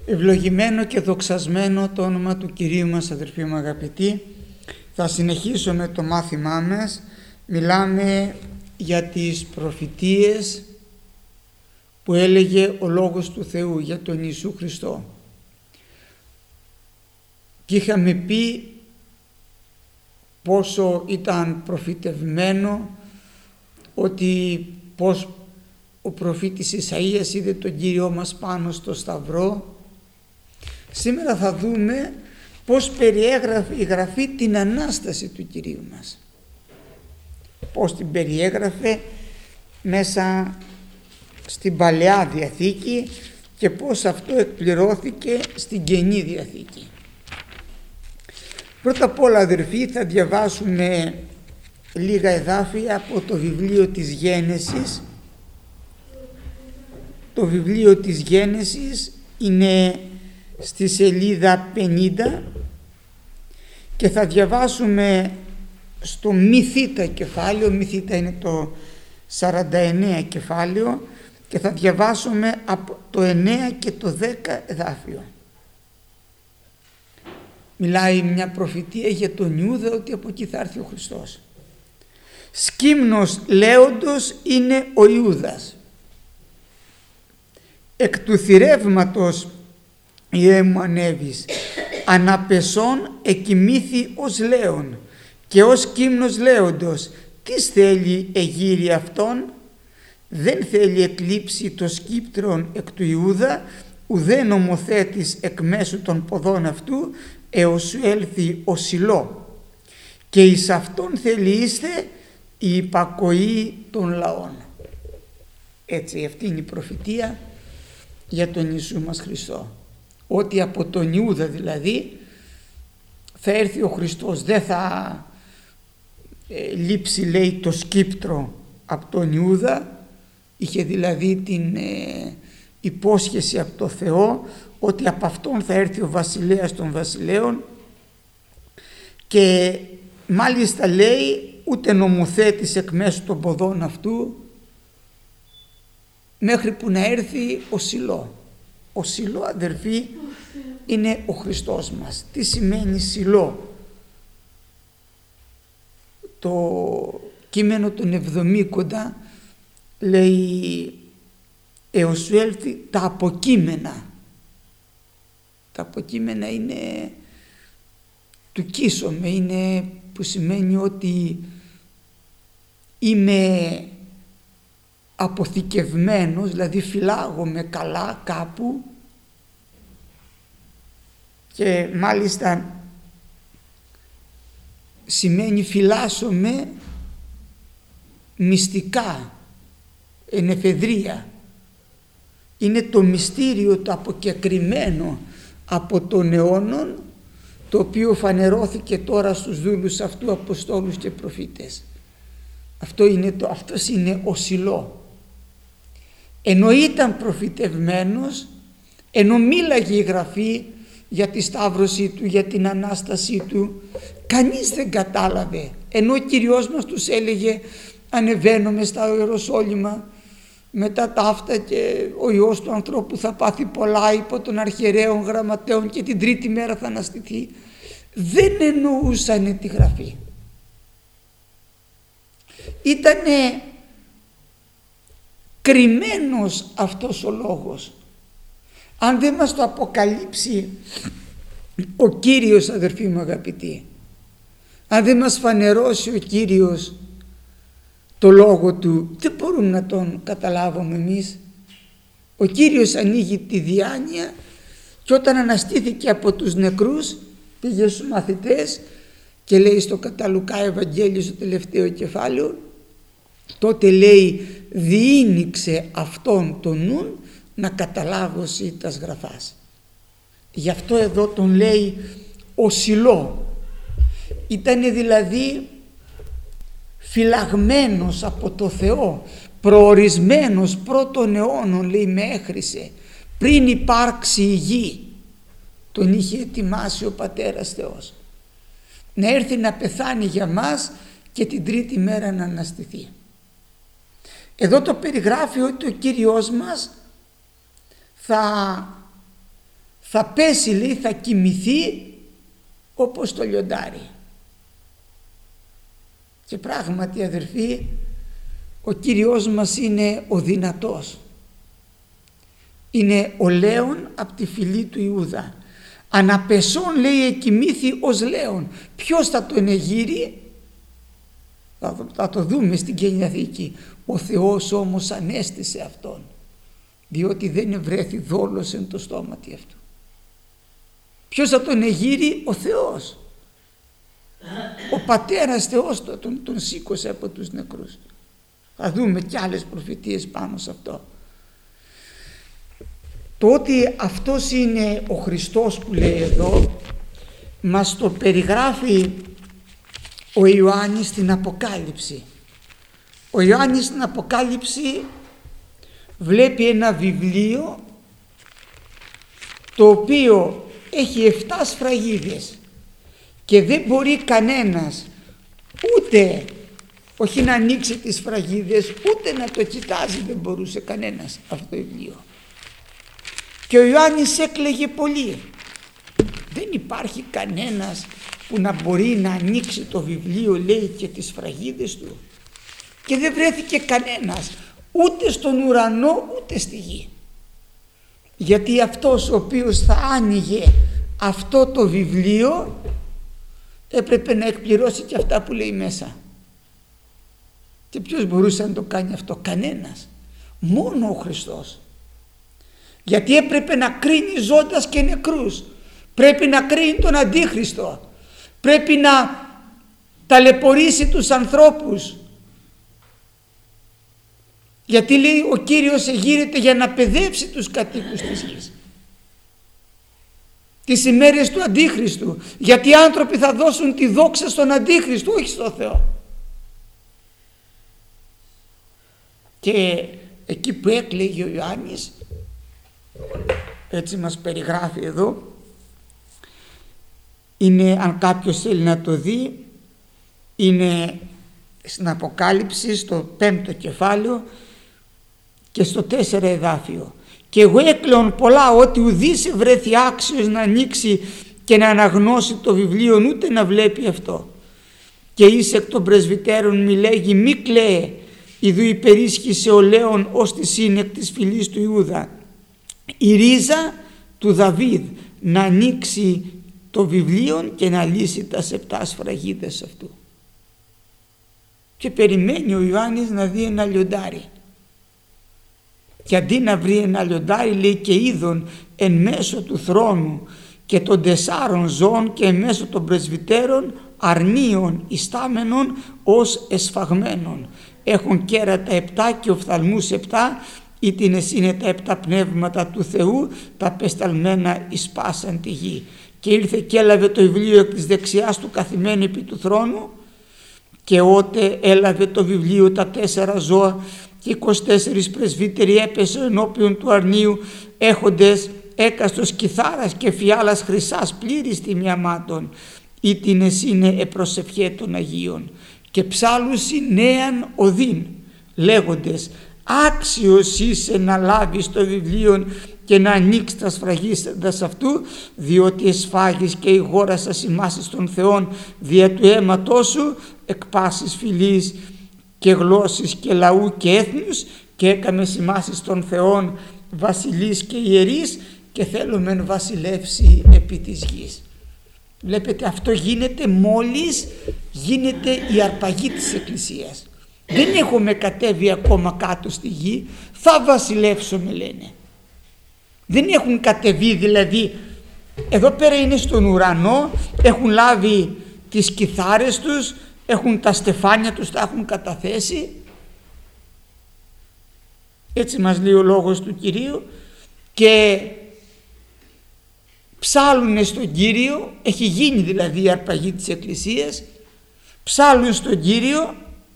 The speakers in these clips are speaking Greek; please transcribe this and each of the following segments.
Ευλογημένο και δοξασμένο το όνομα του Κυρίου μας, αδερφοί μου αγαπητοί. Θα συνεχίσουμε το μάθημά μας. Μιλάμε για τις προφητείες που έλεγε ο Λόγος του Θεού για τον Ιησού Χριστό. Και είχαμε πει πόσο ήταν προφητευμένο, ότι πως ο προφήτης Ισαΐας είδε τον Κύριό μας πάνω στο Σταυρό. Σήμερα θα δούμε πως περιέγραφε η Γραφή την Ανάσταση του Κυρίου μας. Πως την περιέγραφε μέσα στην Παλαιά Διαθήκη και πως αυτό εκπληρώθηκε στην Καινή Διαθήκη. Πρώτα απ' όλα, αδερφοί, θα διαβάσουμε λίγα εδάφια από το βιβλίο της Γένεσης. Το βιβλίο της Γένεσης είναι στη σελίδα 50 και θα διαβάσουμε στο μη θήτα κεφάλαιο. Μη θήτα είναι το 49 κεφάλαιο και θα διαβάσουμε από το 9 και το 10 εδάφιο. Μιλάει μια προφητεία για τον Ιούδα, ότι από εκεί θα έρθει ο Χριστός. Σκύμνος λέοντος είναι ο Ιούδας. Εκ του θηρεύματος Ιε μου ανέβης, αναπεσών εκοιμήθη ως λέον και ως σκύμνος λέοντος. Τι θέλει εγείρει αυτόν? Δεν θέλει εκλείψει το σκύπτρον εκ του Ιούδα, ουδέ νομοθέτης εκ μέσου των ποδών αυτού, έως σου έλθει ο Σιλό. Και εις αυτόν θέλει είστε η υπακοή των λαών. Έτσι, αυτή είναι η προφητεία για τον Ιησού μας Χριστό. Ότι από τον Ιούδα δηλαδή θα έρθει ο Χριστός. Δεν θα λείψει, λέει, το σκύπτρο από τον Ιούδα. Είχε δηλαδή την υπόσχεση από το Θεό ότι από αυτόν θα έρθει ο βασιλέας των βασιλέων, και μάλιστα λέει ούτε νομοθέτης εκ μέσου των ποδών αυτού, μέχρι που να έρθει ο Σιλό. Ο Σιλό, αδερφοί, είναι ο Χριστός μας. Τι σημαίνει Σιλό? Το κείμενο των Εβδομήκοντα λέει έως σου έλθει τα αποκείμενα. Τα αποκείμενα είναι του κοίσομαι, είναι που σημαίνει ότι είμαι αποθηκευμένος, δηλαδή φυλάγομαι καλά κάπου, και μάλιστα σημαίνει φυλάσσομαι μυστικά, εν εφεδρεία. Είναι το μυστήριο το αποκεκριμένο από τον αιώνων, το οποίο φανερώθηκε τώρα στους δούλους αυτού, αποστόλους και προφήτες. Αυτός είναι ο Σιλό. Ενώ ήταν προφητευμένος, ενώ μίλαγε η Γραφή για τη σταύρωσή του, για την Ανάστασή του, κανείς δεν κατάλαβε. Ενώ ο Κυριός μας τους έλεγε ανεβαίνουμε στα Ιεροσόλυμα μετά τα αυτά και ο Υιός του ανθρώπου θα πάθει πολλά υπό των αρχιερέων γραμματέων και την τρίτη μέρα θα αναστηθεί. Δεν εννοούσανε τη Γραφή. Ήτανε κρυμμένος αυτός ο λόγος. Αν δεν μας το αποκαλύψει ο Κύριος, αδερφοί μου αγαπητοί, αν δεν μας φανερώσει ο Κύριος το λόγο του, δεν μπορούμε να τον καταλάβουμε εμείς. Ο Κύριος ανοίγει τη διάνοια και όταν αναστήθηκε από τους νεκρούς πήγε στους μαθητές και λέει στο κατά Λουκά Ευαγγέλιο στο τελευταίο κεφάλαιο, τότε λέει διήνυξε αυτόν τον νουν να καταλάβωση τας γραφάς. Γι' αυτό εδώ τον λέει ο Σιλό. Ήτανε δηλαδή φυλαγμένος από το Θεό, προορισμένος πρώτων αιώνων, λέει, με έχρισε, πριν υπάρξει η γη. Τον είχε ετοιμάσει ο Πατέρας Θεός να έρθει να πεθάνει για μας και την τρίτη μέρα να αναστηθεί. Εδώ το περιγράφει ότι ο Κύριος μας θα πέσει, λέει, θα κοιμηθεί όπως το λιοντάρι. Και πράγματι, αδερφοί, ο Κύριος μας είναι ο δυνατός. Είναι ο λέων από τη φυλή του Ιούδα. Αναπεσών, λέει, εκοιμήθη ως λέων. Ποιος θα τον εγείρει? Θα το δούμε στην Καινή Θήκη. Ο Θεός όμως ανέστησε αυτόν, διότι δεν ευρέθη δόλος εν το στόματι αυτού. Ποιος θα τον εγείρει? Ο Θεός. Ο Πατέρας Θεός τον σήκωσε από τους νεκρούς. Θα δούμε κι άλλες προφητείες πάνω σε αυτό. Το ότι αυτός είναι ο Χριστός που λέει εδώ, μας το περιγράφει ο Ιωάννης στην Αποκάλυψη. Ο Ιωάννης στην Αποκάλυψη βλέπει ένα βιβλίο το οποίο έχει 7 σφραγίδες και δεν μπορεί κανένας ούτε, όχι να ανοίξει τις σφραγίδες, ούτε να το κοιτάζει, δεν μπορούσε κανένας αυτό το βιβλίο. Και ο Ιωάννης έκλαιγε πολύ. Δεν υπάρχει κανένας που να μπορεί να ανοίξει το βιβλίο, λέει, και τις σφραγίδες του. Και δεν βρέθηκε κανένας, ούτε στον ουρανό ούτε στη γη. Γιατί αυτός ο οποίος θα άνοιγε αυτό το βιβλίο έπρεπε να εκπληρώσει και αυτά που λέει μέσα. Και ποιος μπορούσε να το κάνει αυτό? Κανένας. Μόνο ο Χριστός. Γιατί έπρεπε να κρίνει ζώντας και νεκρούς. Πρέπει να κρίνει τον Αντίχριστο. Πρέπει να ταλαιπωρήσει τους ανθρώπους. Γιατί, λέει, ο Κύριος εγείρεται για να παιδεύσει τους κατοίκους της γης. Τις ημέρες του Αντίχριστου. Γιατί οι άνθρωποι θα δώσουν τη δόξα στον Αντίχριστο, όχι στο Θεό. Και εκεί που έκλαιγε ο Ιωάννης, έτσι μας περιγράφει εδώ, είναι, αν κάποιος θέλει να το δει, είναι στην Αποκάλυψη στο 5ο κεφάλαιο και στο 4 εδάφιο. Και εγώ έκλαιον πολλά ότι ουδής βρέθη άξιος να ανοίξει και να αναγνώσει το βιβλίο, ούτε να βλέπει αυτό. Και εις εκ των πρεσβυτέρων μη λέγει μη κλαίε, ιδού υπερίσχυσε ο λέων ως τη σύνεκ της φυλής του Ιούδα, η ρίζα του Δαβίδ, να ανοίξει το βιβλίο και να λύσει τα 7 σφραγίδες αυτού. Και περιμένει ο Ιωάννης να δει ένα λιοντάρι. Και αντί να βρει ένα λιοντάρι, λέει, και είδον εν μέσω του θρόνου και των 4 ζώων και εν μέσω των πρεσβυτέρων αρνίων ιστάμενων ως εσφαγμένων. Έχουν κέρατα 7 και οφθαλμούς 7, ήτινες είναι τα 7 πνεύματα του Θεού, τα πεσταλμένα εις πάσαν τη γη. Και ήρθε και έλαβε το βιβλίο εκ της δεξιάς του καθημένου επί του θρόνου, και ότε έλαβε το βιβλίο τα 4 ζώα και 24 πρεσβύτεροι έπεσε ενώπιον του αρνίου, έχοντες έκαστος κιθάρας και φιάλας χρυσάς πλήρης τιμιαμάτων, ήτινες είναι επροσευχέ των Αγίων, και ψάλουσι νέαν οδύν, λέγοντες άξιος είσαι να λάβεις το βιβλίο και να ανοίξει τα σφραγίσαντας αυτού, διότι εσφάγεις και ηγόρασας ημάσεις των Θεών δια του αίματός σου, εκ πάσης φυλής και γλώσσης και λαού και έθνους, και έκαμε ημάσεις των Θεών βασιλείς και ιερείς, και θέλομεν βασιλεύσει επί της γης. Βλέπετε, αυτό γίνεται μόλις γίνεται η αρπαγή της Εκκλησίας. Δεν έχουμε κατέβει ακόμα κάτω στη γη, θα βασιλεύσουμε, λένε. Δεν έχουν κατεβεί, δηλαδή εδώ πέρα είναι στον ουρανό, έχουν λάβει τις κιθάρες τους, έχουν τα στεφάνια τους, τα έχουν καταθέσει. Έτσι μας λέει ο λόγος του Κυρίου, και ψάλουνε στον Κύριο, έχει γίνει δηλαδή η αρπαγή της Εκκλησίας, ψάλουν στον Κύριο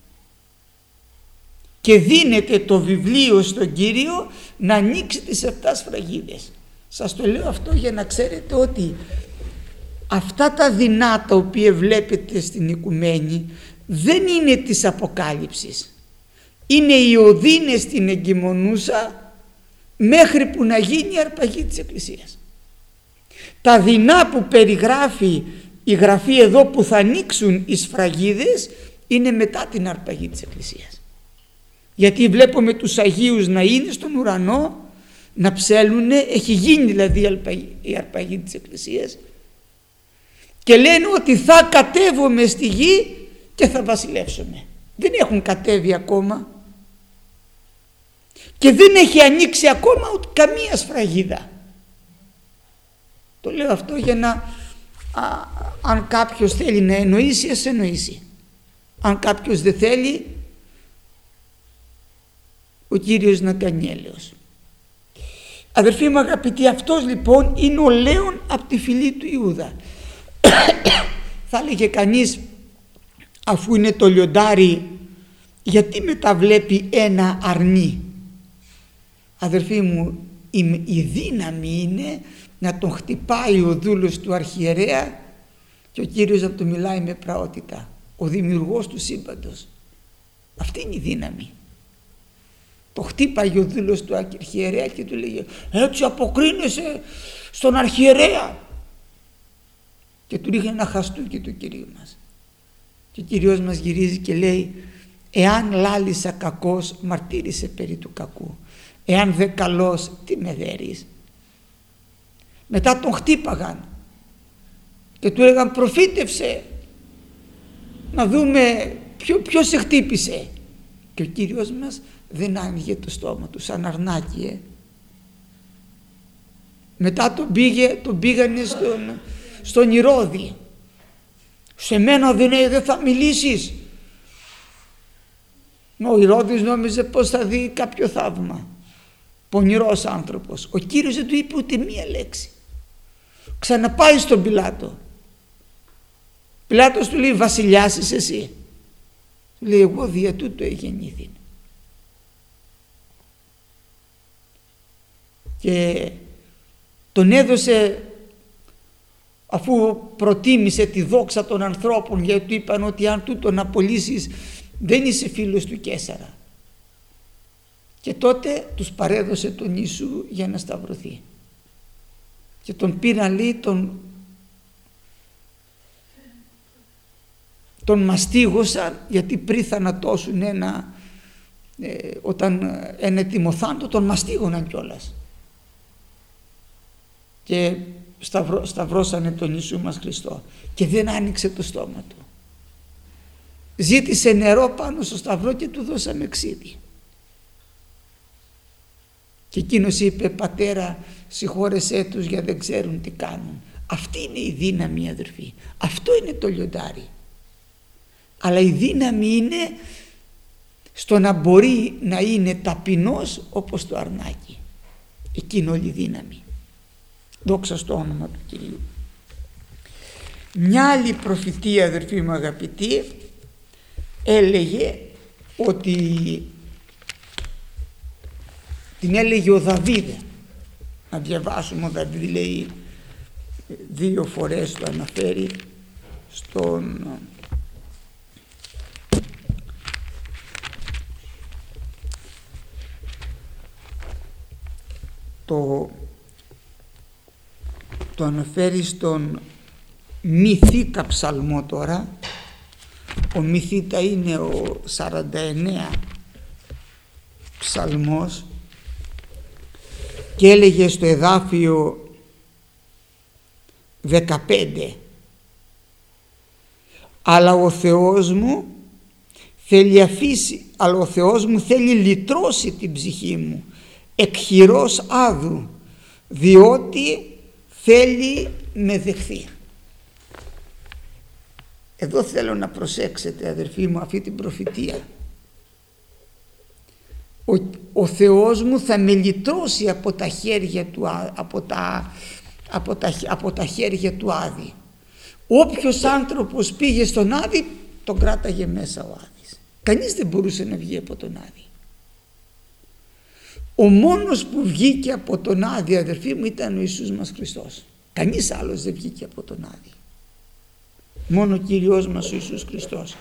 και δίνεται το βιβλίο στον Κύριο να ανοίξει τις 7 σφραγίδες. Σας το λέω αυτό για να ξέρετε ότι αυτά τα δεινά τα οποία βλέπετε στην οικουμένη δεν είναι της Αποκάλυψης. Είναι οι οδύνες στην εγκυμονούσα μέχρι που να γίνει η αρπαγή της Εκκλησίας. Τα δεινά που περιγράφει η Γραφή εδώ που θα ανοίξουν οι σφραγίδες είναι μετά την αρπαγή της Εκκλησίας. Γιατί βλέπουμε τους Αγίους να είναι στον ουρανό, να ψέλνουνε, έχει γίνει δηλαδή η αρπαγή της Εκκλησίας, και λένε ότι θα κατέβουμε στη γη και θα βασιλεύσουμε. Δεν έχουν κατέβει ακόμα και δεν έχει ανοίξει ακόμα ούτε καμία σφραγίδα. Το λέω αυτό για να αν κάποιος θέλει να εννοήσει, ας εννοήσει. Αν κάποιος δεν θέλει, ο Κύριος να κάνει έλεος. Αδερφοί μου αγαπητοί, αυτός λοιπόν είναι ο Λέων από τη φυλή του Ιούδα. Θα έλεγε κανείς, αφού είναι το λιοντάρι, γιατί μεταβλέπει ένα αρνί? Αδερφοί μου, η δύναμη είναι να τον χτυπάει ο δούλος του αρχιερέα και ο Κύριος να του μιλάει με πραότητα, ο δημιουργός του σύμπαντος. Αυτή είναι η δύναμη. Το χτύπαγε ο δούλος του αρχιερέα και του λέγε, έτσι αποκρίνεσαι στον αρχιερέα? Και του ρίχνει ένα χαστούκι του Κυρίου μας. Και ο Κύριος μας γυρίζει και λέει, εάν λάλησα κακός, μαρτύρησε περί του κακού. Εάν δε καλός, τι με δέρεις? Μετά τον χτύπαγαν και του έλεγαν, προφήτευσε, να δούμε ποιος σε χτύπησε. Και ο Κύριος μας δεν άνοιγε το στόμα του, σαν αρνάκι. Μετά τον πήγανε στον Ηρώδη. Σε μένα δεν θα μιλήσεις? Ο Ηρώδης νόμιζε πως θα δει κάποιο θαύμα. Πονηρός άνθρωπος. Ο Κύριος δεν του είπε ούτε μία λέξη. Ξαναπάει στον Πιλάτο. Πιλάτος του λέει, βασιλιάς είσαι εσύ? Λέει, εγώ δια τούτο εγεννήθην. Και τον έδωσε, αφού προτίμησε τη δόξα των ανθρώπων, γιατί του είπαν ότι αν τούτον απολύσεις δεν είσαι φίλος του Καίσαρα. Και τότε τους παρέδωσε τον Ιησού για να σταυρωθεί. Και τον πήραν, λέει, τον μαστίγωσαν, γιατί πριν θανατώσουν όταν ένα τιμοθάντο τον μαστίγωναν κιόλας. Και σταυρώσανε τον Ιησού μας Χριστό και δεν άνοιξε το στόμα του. Ζήτησε νερό πάνω στο σταυρό και του δώσαμε ξύδι. Και εκείνος είπε, πατέρα, συγχώρεσέ τους για δεν ξέρουν τι κάνουν. Αυτή είναι η δύναμη, αδερφοί. Αυτό είναι το λιοντάρι. Αλλά η δύναμη είναι στο να μπορεί να είναι ταπεινός όπως το αρνάκι. Εκεί είναι όλη η δύναμη. Δόξα στο όνομα του Κυρίου. Μια άλλη προφητεία, αδερφοί μου αγαπητοί, έλεγε ότι την έλεγε ο Δαβίδ. Να διαβάσουμε, ο Δαβίδ λέει 2 φορές το αναφέρει στον το αναφέρει στον Μυθίτα ψαλμό τώρα. Ο Μυθίτα είναι ο 49 ψαλμός και έλεγε στο εδάφιο 15, αλλά ο Θεός μου θέλει λυτρώσει την ψυχή μου εκ χειρός άδου, διότι θέλει με δεχθεί. Εδώ θέλω να προσέξετε, αδερφοί μου, αυτή την προφητεία. Ο Θεός μου θα με λυτρώσει από τα χέρια του, από τα χέρια του Άδη. Όποιος άνθρωπος πήγε στον Άδη, τον κράταγε μέσα ο Άδης. Κανείς δεν μπορούσε να βγει από τον Άδη. Ο μόνος που βγήκε από τον Άδη, αδερφοί μου, ήταν ο Ιησούς μας Χριστός. Κανείς άλλος δεν βγήκε από τον Άδη. Μόνο ο Κύριος μας ο Ιησούς Χριστός.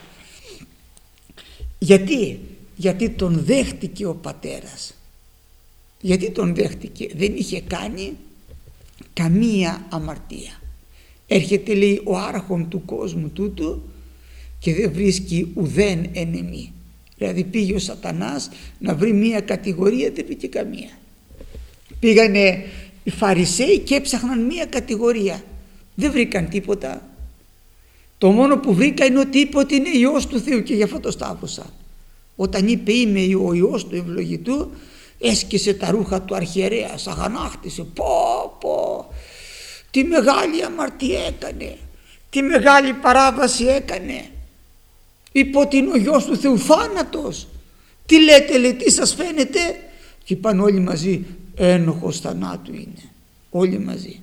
Γιατί τον δέχτηκε ο Πατέρας. Γιατί τον δέχτηκε? Δεν είχε κάνει καμία αμαρτία. Έρχεται, λέει, ο άρχον του κόσμου τούτου και δεν βρίσκει ουδέν ενεμή. Δηλαδή πήγε ο Σατανάς να βρει μία κατηγορία, δεν βρήκε καμία. Πήγανε οι Φαρισαίοι και έψαχναν μία κατηγορία, δεν βρήκαν τίποτα. Το μόνο που βρήκα είναι ότι είπε ότι είναι Υιός του Θεού και γι' αυτό το σταύρωσαν. Όταν είπε είμαι ο Υιός του Ευλογητού, έσκησε τα ρούχα του αρχιερέας, αγανάκτησε. Πω, τι μεγάλη αμαρτία έκανε, τι μεγάλη παράβαση έκανε. Είπε ότι είναι ο Υιός του Θεού, θάνατος. Τι λέτε, λέει, τι σας φαίνεται? Και είπαν όλοι μαζί, ένοχος θανάτου είναι. Όλοι μαζί.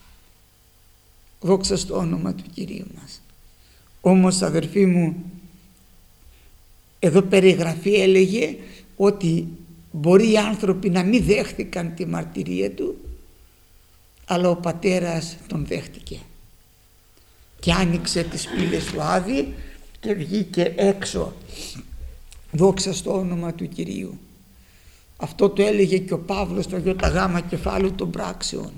Δόξα στο όνομα του Κυρίου μας. Όμως, αδερφοί μου, εδώ περιγραφή έλεγε ότι μπορεί οι άνθρωποι να μην δέχτηκαν τη μαρτυρία του, αλλά ο πατέρας τον δέχτηκε και άνοιξε τις πύλες του Άδη και βγήκε έξω. Δόξα στο όνομα του Κυρίου. Αυτό το έλεγε και ο Παύλος στο ΙΓ κεφάλαιο των πράξεων,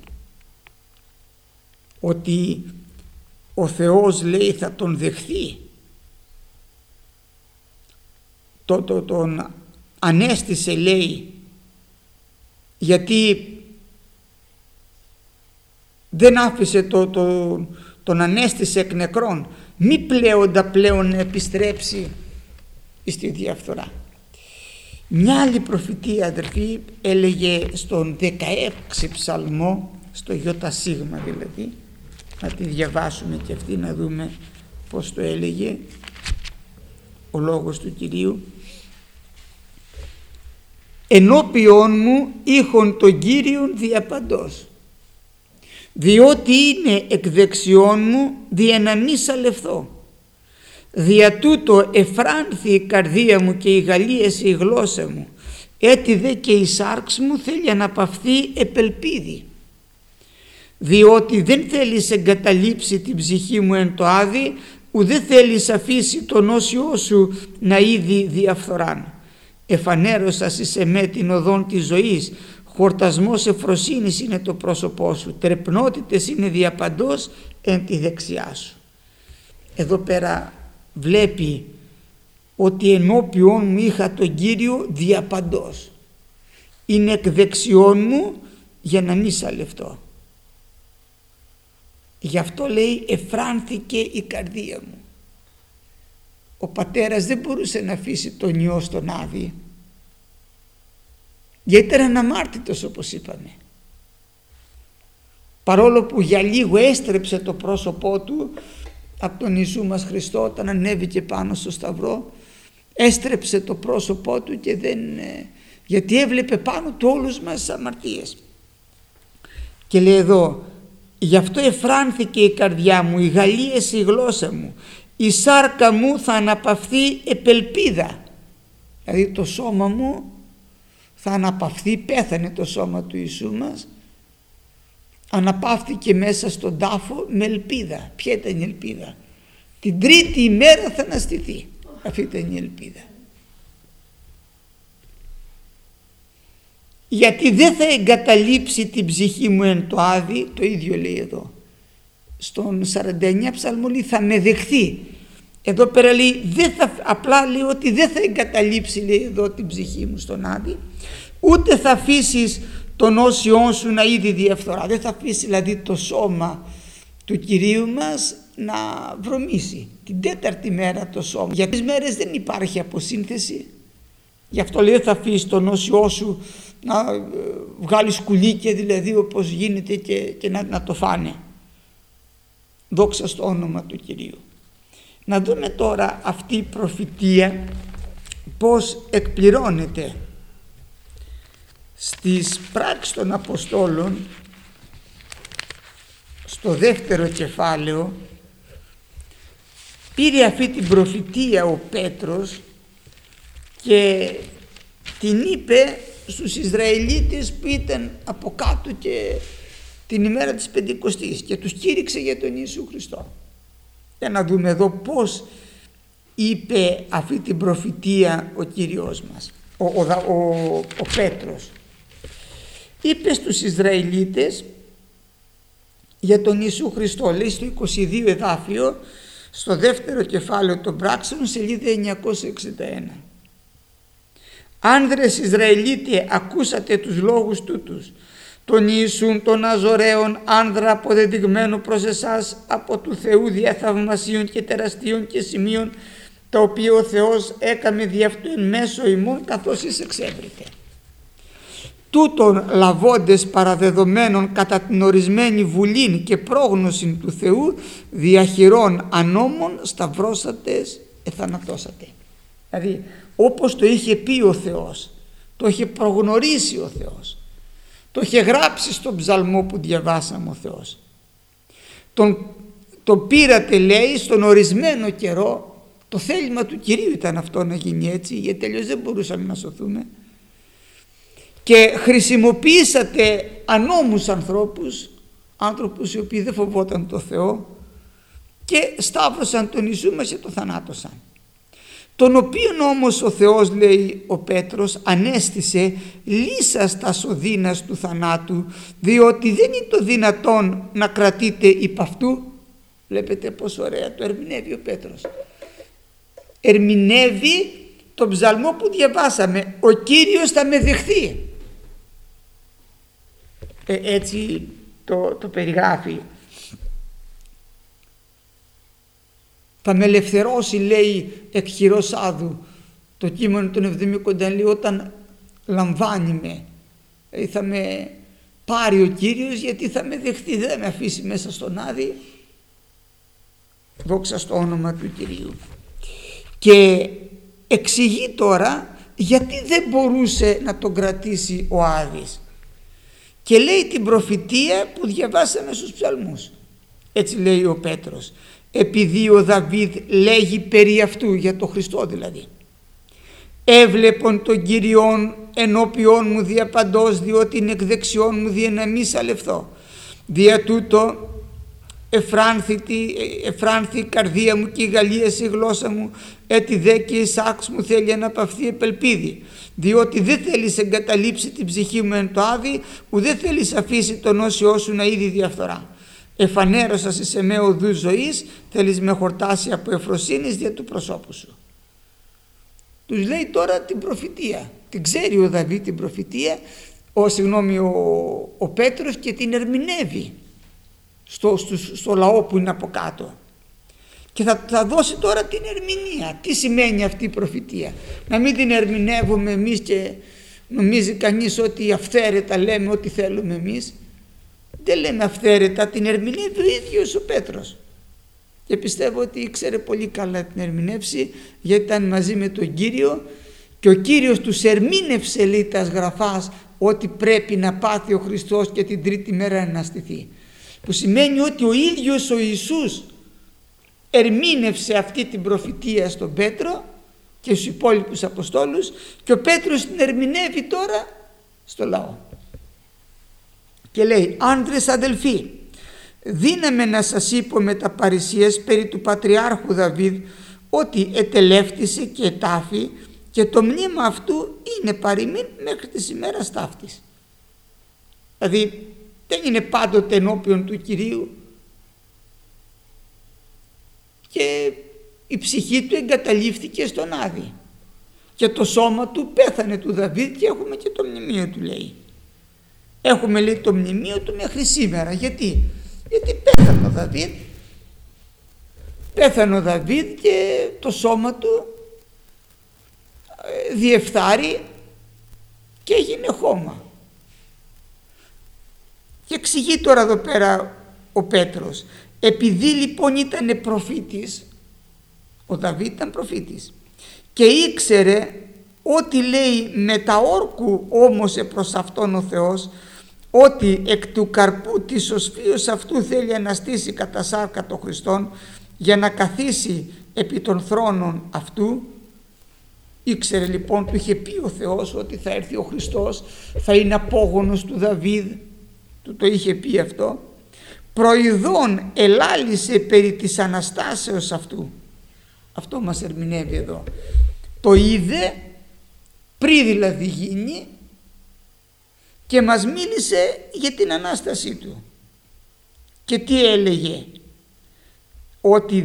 ότι ο Θεός, λέει, θα τον δεχθεί. Τον ανέστησε, λέει, γιατί δεν άφησε τον ανέστησε εκ νεκρών, μη πλέον να επιστρέψει στη διαφθορά. Μια άλλη προφητεία, αδερφοί, έλεγε στον 16 ψαλμό, στο ΙΣ δηλαδή, να τη διαβάσουμε και αυτή να δούμε πως το έλεγε ο λόγος του Κυρίου. Ενώπιον μου ήχον τον Κύριον διαπαντός, διότι είναι εκ δεξιών μου δια να μη σαλευθώ. Δια τούτο εφράνθη η καρδία μου και η γαλλίεση η γλώσσα μου, έτι δε και η σάρξ μου θέλει αναπαυθεί επελπίδη. Διότι δεν θέλεις εγκαταλείψει την ψυχή μου εν το άδει, ουδέ θέλεις αφήσει τον όσιό σου να είδει διαφθοράν. Εφανέρωσας εις εμέ την οδόν της ζωής, χορτασμός ευφροσύνης είναι το πρόσωπό σου, τρεπνότητες είναι διαπαντός εν τη δεξιά σου. Εδώ πέρα βλέπει ότι ενώπιον μου είχα τον Κύριο διαπαντός. Είναι εκ δεξιών μου για να μη σαλευτώ. Γι' αυτό, λέει, εφράνθηκε η καρδία μου. Ο πατέρας δεν μπορούσε να αφήσει τον Υιό στον Άδη, γιατί ήταν αναμάρτητος, όπως είπαμε. Παρόλο που για λίγο έστρεψε το πρόσωπό του από τον Ιησού μας Χριστό όταν ανέβηκε πάνω στο Σταυρό, έστρεψε το πρόσωπό του και γιατί έβλεπε πάνω του όλους μας τις αμαρτίες. Και λέει εδώ, γι' αυτό εφράνθηκε η καρδιά μου, η γαλλίεση η γλώσσα μου, η σάρκα μου θα αναπαυθεί επελπίδα. Δηλαδή το σώμα μου θα αναπαυθεί, πέθανε το σώμα του Ιησού μας, αναπαύθηκε μέσα στον τάφο με ελπίδα. Ποια ήταν η ελπίδα? Την τρίτη ημέρα θα αναστηθεί. Αυτή ήταν η ελπίδα. Γιατί δεν θα εγκαταλείψει την ψυχή μου εν το άδει, το ίδιο λέει εδώ. Στον 49 ψαλμό λέει θα με δεχθεί. Εδώ πέρα λέει απλά λέει ότι δεν θα εγκαταλείψει, λέει εδώ, την ψυχή μου στον άδει, ούτε θα αφήσεις τον όσιόν σου να είδει διαφθορά. Δεν θα αφήσει δηλαδή το σώμα του Κυρίου μας να βρωμίσει. Την τέταρτη μέρα το σώμα. Για τις μέρες δεν υπάρχει αποσύνθεση. Γι' αυτό λέει θα αφήσει τον όσιό σου να βγάλει σκουλίκια, δηλαδή όπως γίνεται και να το φάνε. Δόξα στο όνομα του Κυρίου. Να δούμε τώρα αυτή η προφητεία πώς εκπληρώνεται. Στις πράξεις των Αποστόλων, στο 2ο κεφάλαιο, πήρε αυτή την προφητεία ο Πέτρος και την είπε στους Ισραηλίτες που ήταν από κάτω και την ημέρα της Πεντηκοστής και τους κήρυξε για τον Ιησού Χριστό. Για να δούμε εδώ πώς είπε αυτή την προφητεία ο Κύριος μας, ο Πέτρος. Είπε στους Ισραηλίτες για τον Ιησού Χριστό. Λέει στο 22 εδάφιο, στο δεύτερο κεφάλαιο των πράξεων, σελίδα 961. «Άνδρες Ισραηλίτιε, ακούσατε τους λόγους τούτους, τον Ιησούν των Ναζωραίων, άνδρα αποδεδειγμένο προς εσάς από του Θεού δια θαυμασίων και τεραστίων και σημείων, τα οποία ο Θεός έκαμε δι' αυτού εν μέσω ημών, καθώς εις εξέβρετε. Τούτων λαβώντες παραδεδομένων κατά την ορισμένη βουλήν και πρόγνωση του Θεού, διαχειρών ανώμων σταυρώσατες εθανατώσατε». Δηλαδή όπως το είχε πει ο Θεός, το είχε προγνωρίσει ο Θεός, το είχε γράψει στον ψαλμό που διαβάσαμε ο Θεός. Τον πήρατε, λέει, στον ορισμένο καιρό. Το θέλημα του Κυρίου ήταν αυτό να γίνει έτσι, γιατί τελείως δεν μπορούσαμε να σωθούμε. Και χρησιμοποιήσατε ανώμους άνθρωπους οι οποίοι δεν φοβόταν το Θεό και σταύρωσαν τον Ιησού μας και τον θανάτωσαν. Τον οποίον όμως ο Θεός, λέει ο Πέτρος, ανέστησε λύσας τας οδύνας του θανάτου, διότι δεν είναι το δυνατόν να κρατείτε υπ' αυτού. Βλέπετε πόσο ωραία το ερμηνεύει ο Πέτρος. Ερμηνεύει τον ψαλμό που διαβάσαμε, ο Κύριος θα με δεχθεί. Έτσι το περιγράφει. Θα με ελευθερώσει, λέει, εκ χειρός άδου. Το κείμενο των Ευδημίκονταν λέει, όταν λαμβάνει με, θα με πάρει ο Κύριος, γιατί θα με δεχτεί, δεν με αφήσει μέσα στον άδη. Δόξα στο όνομα του Κυρίου. Και εξηγεί τώρα γιατί δεν μπορούσε να τον κρατήσει ο άδης. Και λέει την προφητεία που διαβάσαμε στους ψαλμούς. Έτσι λέει ο Πέτρος. Επειδή ο Δαβίδ λέγει περί αυτού, για το Χριστό δηλαδή, «Έβλεπον τον Κυριόν ενώπιόν μου διαπαντός, διότι είναι εκ δεξιών μου δια να μη σαλευθώ. Δια τούτο εφράνθη η καρδία μου και η γαλλίαση η γλώσσα μου, έτι δε και η σάξ μου θέλει αναπαυθεί επελπίδη. Διότι δεν θέλεις εγκαταλείψει την ψυχή μου εν το άδει, που δεν θέλεις αφήσει τον όσιό σου να είδη διαφθορά. Εφανέρωσας εις εμέ οδούς ζωής, θέλεις με χορτάσει από ευφροσύνης δια του προσώπου σου». Τους λέει τώρα την προφητεία. Την ξέρει ο Δαβίδ την προφητεία, ο Πέτρος, και την ερμηνεύει στο λαό που είναι από κάτω. Και θα δώσει τώρα την ερμηνεία. Τι σημαίνει αυτή η προφητεία. Να μην την ερμηνεύουμε εμείς και νομίζει κανείς ότι αυθαίρετα λέμε ό,τι θέλουμε εμείς. Δεν λέμε αυθαίρετα, την ερμηνεύει ο ίδιος ο Πέτρος. Και πιστεύω ότι ήξερε πολύ καλά την ερμηνεύση, γιατί ήταν μαζί με τον Κύριο και ο Κύριος τους ερμήνευσε, λέει, τας γραφάς, ότι πρέπει να πάθει ο Χριστός και την τρίτη μέρα να αναστηθεί. Που σημαίνει ότι ο ίδιος ο Ιησούς ερμήνευσε αυτή την προφητεία στον Πέτρο και στους υπόλοιπους Αποστόλους, και ο Πέτρος την ερμηνεύει τώρα στο λαό. Και λέει, «Άνδρες αδελφοί, δύναμε να σας είπω με τα παρησίες περί του Πατριάρχου Δαβίδ, ότι ετελεύτησε και ετάφη, και το μνήμα αυτού είναι παροιμήν μέχρι της ημέρας ταύτης». Δηλαδή δεν είναι πάντοτε ενώπιον του Κυρίου, και η ψυχή του εγκαταλείφθηκε στον άδη και το σώμα του πέθανε του Δαβίδ, και έχουμε και το μνημείο του, λέει. Έχουμε, λέει, το μνημείο του μέχρι σήμερα. Γιατί πέθανε ο Δαβίδ. Πέθανε ο Δαβίδ και το σώμα του διεφθάρει και έγινε χώμα. Και εξηγεί τώρα εδώ πέρα ο Πέτρος. Επειδή λοιπόν ήταν προφήτης, ο Δαβίδ ήταν προφήτης, και ήξερε ότι, λέει, με τα όρκου όμως προς αυτόν ο Θεός, ότι εκ του καρπού της οσφύος αυτού θέλει αναστήσει κατά σάρκα τον Χριστόν, για να καθίσει επί των θρόνων αυτού. Ήξερε λοιπόν, του είχε πει ο Θεός ότι θα έρθει ο Χριστός, θα είναι απόγονος του Δαβίδ, του το είχε πει αυτό. Προειδών ελάλησε περί της Αναστάσεως αυτού. Αυτό μας ερμηνεύει εδώ. Το είδε πριν δηλαδή γίνει, και μας μίλησε για την Ανάστασή του. Και τι έλεγε? Ότι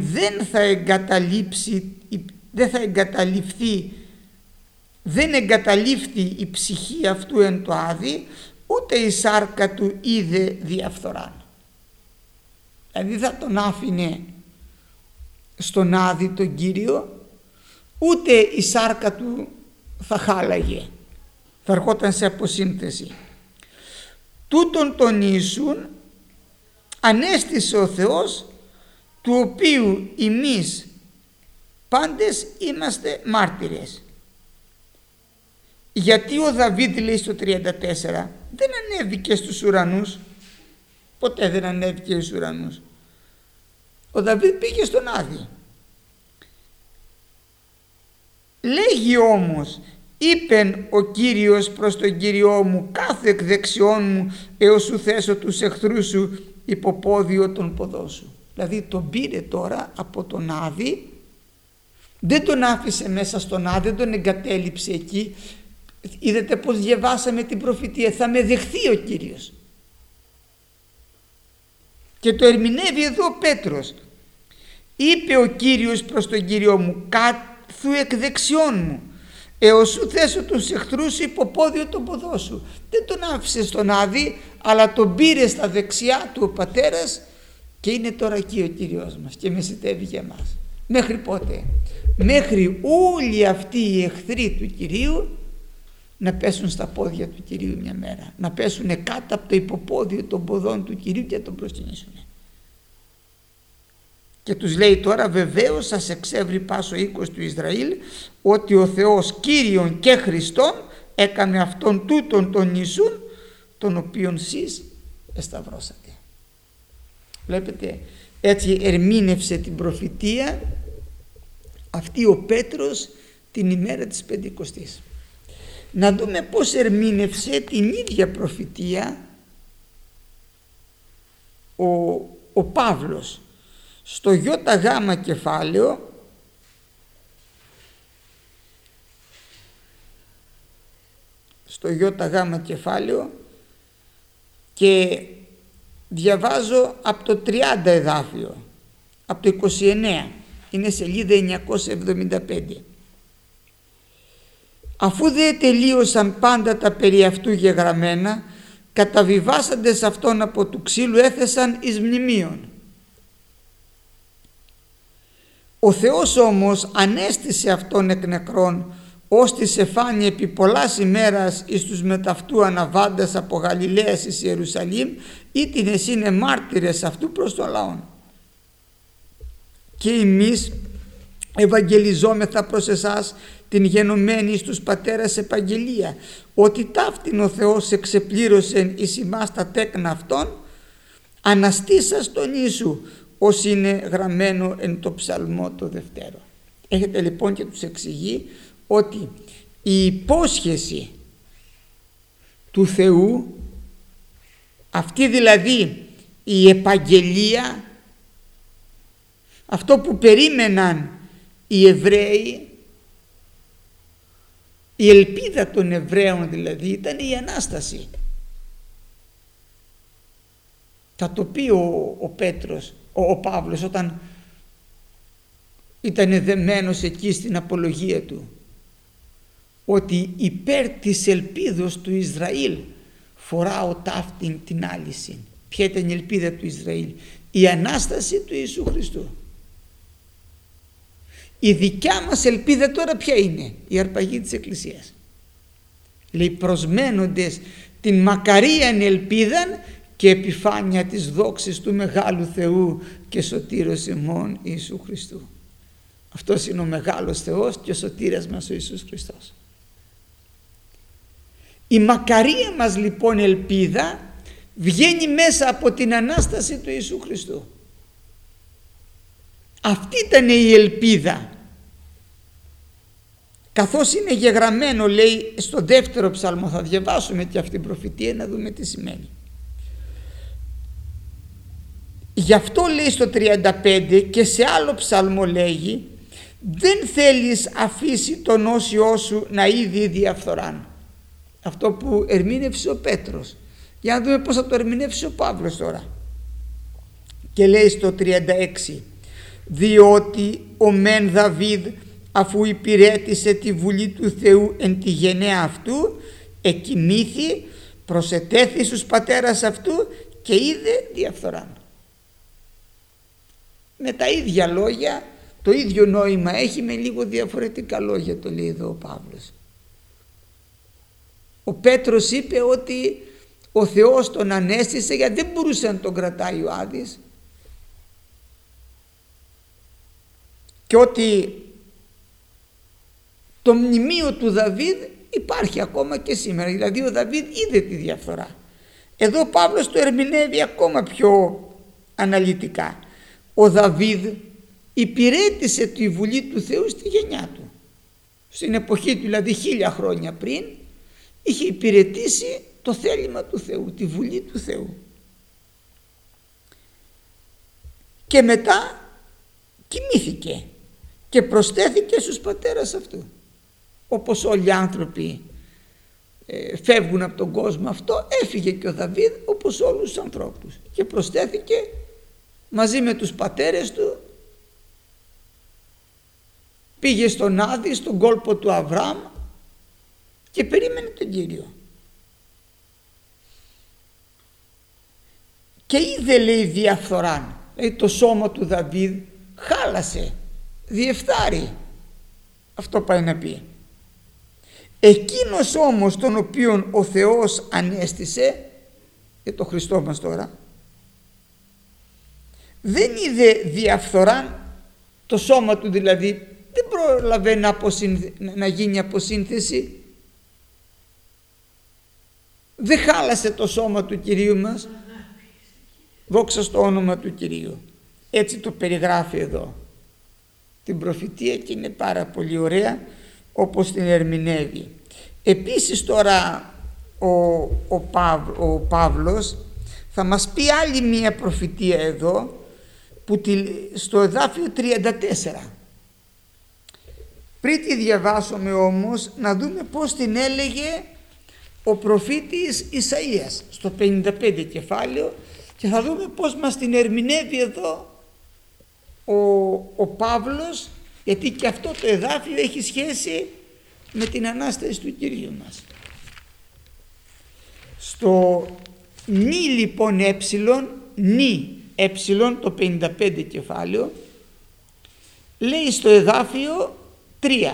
δεν εγκαταλείφθη η ψυχή αυτού εν το άδει, ούτε η σάρκα του είδε διαφθοράν. Δηλαδή θα τον άφηνε στον άδει τον Κύριο, ούτε η σάρκα του θα χάλαγε, θα ερχόταν σε αποσύνθεση. Τούτον τον Ιησούν ανέστησε ο Θεός, του οποίου εμείς πάντες είμαστε μάρτυρες. Γιατί ο Δαβίδ λέει στο 34 δεν ανέβηκε στους ουρανούς, ποτέ δεν ανέβηκε στους ουρανούς. Ο Δαβίδ πήγε στον άδη. Λέγει όμως, είπεν ο Κύριος προς τον Κύριό μου, κάθε εκ δεξιών μου έως σου θέσω τους εχθρούς σου υποπόδιο των ποδών σου. Δηλαδή τον πήρε τώρα από τον άδη, δεν τον άφησε μέσα στον άδη, δεν τον εγκατέλειψε εκεί. Είδατε πως διαβάσαμε την προφητεία, θα με δεχθεί ο Κύριος. Και το ερμηνεύει εδώ ο Πέτρος. Είπε ο Κύριος προς τον Κύριό μου, κάθου εκ δεξιών μου έως σου θέσω τους εχθρούς σου υποπόδιο των ποδών σου. Δεν τον άφησε στον άδη, αλλά τον πήρε στα δεξιά του ο πατέρας και είναι τώρα εκεί ο Κύριος μας και μεσητεύει για μας. Μέχρι πότε? Μέχρι όλοι αυτοί οι εχθροί του Κυρίου να πέσουν στα πόδια του Κυρίου μια μέρα, να πέσουν κάτω από το υποπόδιο των ποδών του Κυρίου και να τον προσκυνήσουν. Και τους λέει τώρα, βεβαίως σας εξεύρει πάσο οίκος του Ισραήλ ότι ο Θεός Κύριον και Χριστόν έκαμε αυτόν τούτον τον Ιησούν, τον οποίον σεις εσταυρώσατε. Βλέπετε, έτσι ερμήνευσε την προφητεία αυτή ο Πέτρος την ημέρα της Πεντηκοστής. Να δούμε πώς ερμήνευσε την ίδια προφητεία ο Παύλος στο ΙΓ κεφάλαιο, και διαβάζω από το 30 εδάφιο, από το 29, είναι σελίδα 975. Αφού δε τελείωσαν πάντα τα περί αυτού γεγραμμένα, καταβιβάσαντες αυτόν από του ξύλου έθεσαν εις μνημείων. Ο Θεός όμως ανέστησε αυτόν εκ νεκρών, ώστις εφάνει επί πολλάς ημέρας εις τους μεταυτού αναβάντας από Γαλιλαίας εις Ιερουσαλήμ, ήτιν εσύνε μάρτυρες αυτού προς τον λαόν. Και εμείς ευαγγελιζόμεθα προς εσάς την γενομένη στους πατέρας επαγγελία, ότι ταύτην ο Θεός εξεπλήρωσεν εις ημάς τα τέκνα αυτών, αναστήσας τον Ιησού, ως είναι γραμμένο εν το ψαλμό το δευτέρο. Έχετε λοιπόν και τους εξηγεί ότι η υπόσχεση του Θεού, αυτή δηλαδή η επαγγελία, αυτό που περίμεναν οι Εβραίοι, η ελπίδα των Εβραίων δηλαδή ήταν η Ανάσταση. Θα το πει ο Παύλος όταν ήταν δεμένος εκεί στην απολογία του, ότι υπέρ της ελπίδος του Ισραήλ φοράω ταύτην την άλυση. Ποια ήταν η ελπίδα του Ισραήλ? Η Ανάσταση του Ιησού Χριστού. Η δικιά μας ελπίδα τώρα ποια είναι? Η αρπαγή της Εκκλησίας. Λέει, προσμένοντες την μακαρίαν ελπίδαν και επιφάνεια της δόξης του μεγάλου Θεού και σωτήρος ημών Ιησού Χριστού. Αυτός είναι ο μεγάλος Θεός και ο σωτήρας μας ο Ιησούς Χριστός. Η μακαρία μας λοιπόν ελπίδα βγαίνει μέσα από την Ανάσταση του Ιησού Χριστού. Αυτή ήταν η ελπίδα. Καθώς είναι γεγραμμένο, λέει στο δεύτερο ψαλμό, θα διαβάσουμε και αυτή την προφητεία να δούμε τι σημαίνει. Γι' αυτό λέει στο 35 και σε άλλο ψαλμό λέγει, δεν θέλεις αφήσει τον όσιό σου να είδει διαφθοράν. Αυτό που ερμήνευσε ο Πέτρος. Για να δούμε πώς θα το ερμηνεύσει ο Παύλος τώρα. Και λέει στο 36, διότι ο μεν Δαβίδ, αφού υπηρέτησε τη βουλή του Θεού εν τη γενναία αυτού, εκοιμήθη, προσετέθη στους πατέρας αυτού και είδε διαφθοράν. Με τα ίδια λόγια, το ίδιο νόημα έχει, με λίγο διαφορετικά λόγια το λέει εδώ ο Παύλος. Ο Πέτρος είπε ότι ο Θεός τον ανέστησε γιατί δεν μπορούσε να τον κρατάει ο Άδης και ότι το μνημείο του Δαβίδ υπάρχει ακόμα και σήμερα, δηλαδή ο Δαβίδ είδε τη διαφθορά. Εδώ ο Παύλος το ερμηνεύει ακόμα πιο αναλυτικά. Ο Δαβίδ υπηρέτησε τη βουλή του Θεού στη γενιά του. Στην εποχή του, δηλαδή 1000 χρόνια πριν, είχε υπηρετήσει το θέλημα του Θεού, τη βουλή του Θεού. Και μετά κοιμήθηκε και προσθέθηκε στους πατέρας αυτού. Όπως όλοι οι άνθρωποι φεύγουν από τον κόσμο αυτό, έφυγε και ο Δαβίδ όπως όλους τους ανθρώπους και προσθέθηκε μαζί με τους πατέρες του, πήγε στον Άδη, στον κόλπο του Αβραάμ και περίμενε τον Κύριο. Και είδε, λέει, διαφθοράν, δηλαδή το σώμα του Δαβίδ χάλασε, διεφθάρει. Αυτό πάει να πει. Εκείνος όμως τον οποίον ο Θεός ανέστησε, για το Χριστό μας τώρα, δεν είδε διαφθοράν, το σώμα του δηλαδή δεν πρόλαβε να γίνει αποσύνθεση, δεν χάλασε το σώμα του Κυρίου μας, δόξα στο όνομα του Κυρίου. Έτσι το περιγράφει εδώ την προφητεία και είναι πάρα πολύ όπως την ερμηνεύει. Επίσης τώρα ο Παύλος θα μας πει άλλη μία προφητεία εδώ που στο εδάφιο 34. Πριν τη διαβάσουμε όμως να δούμε πώς την έλεγε ο προφήτης Ισαΐας στο 55 κεφάλαιο και θα δούμε πώς μας την ερμηνεύει εδώ ο Παύλος, γιατί και αυτό το εδάφιο έχει σχέση με την Ανάσταση του Κυρίου μας. Στο νη λοιπόν το 55 κεφάλαιο λέει στο εδάφιο 3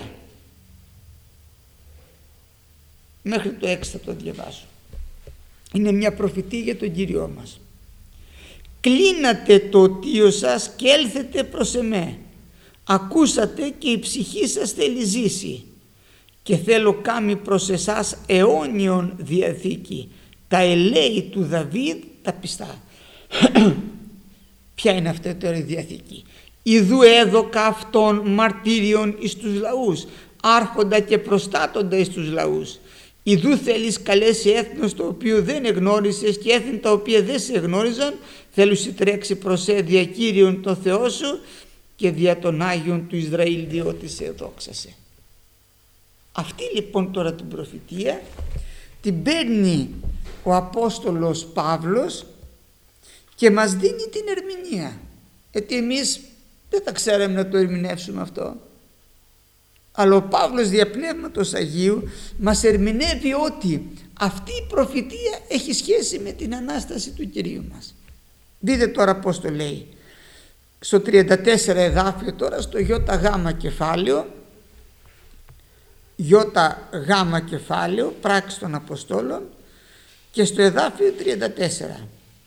μέχρι το 6 θα το διαβάσω. Είναι μια προφητεία για τον Κύριό μας. «Κλείνατε το οτίο σας και έλθετε προς εμέ. Ακούσατε και η ψυχή σας θέλει ζήσει. Και θέλω κάμει προς εσάς αιώνιον διαθήκη, τα ελέη του Δαβίδ τα πιστά». Ποια είναι αυτή τώρα η διαθήκη? «Ιδού έδωκα αυτόν μαρτύριον εις τους λαούς, άρχοντα και προστάτοντα εις τους λαούς. Ιδού θέλεις καλέσει έθνος το οποίο δεν εγνώρισες και έθνη τα οποία δεν σε εγνώριζαν, θέλουσι τρέξει προς δια Κύριον το Θεό σου και δια των Άγιων του Ισραήλ διότι σε δόξασε». Αυτή λοιπόν τώρα την προφητεία την παίρνει ο Απόστολος Παύλος και μας δίνει την ερμηνεία, γιατί εμείς δεν θα ξέραμε να το ερμηνεύσουμε αυτό, αλλά ο Παύλος δια Πνεύματος Αγίου μας ερμηνεύει ότι αυτή η προφητεία έχει σχέση με την Ανάσταση του Κυρίου μας. Δείτε τώρα πώς το λέει στο 34 εδάφιο, τώρα στο ΙΓ κεφάλαιο, πράξη των Αποστόλων, και στο εδάφιο 34.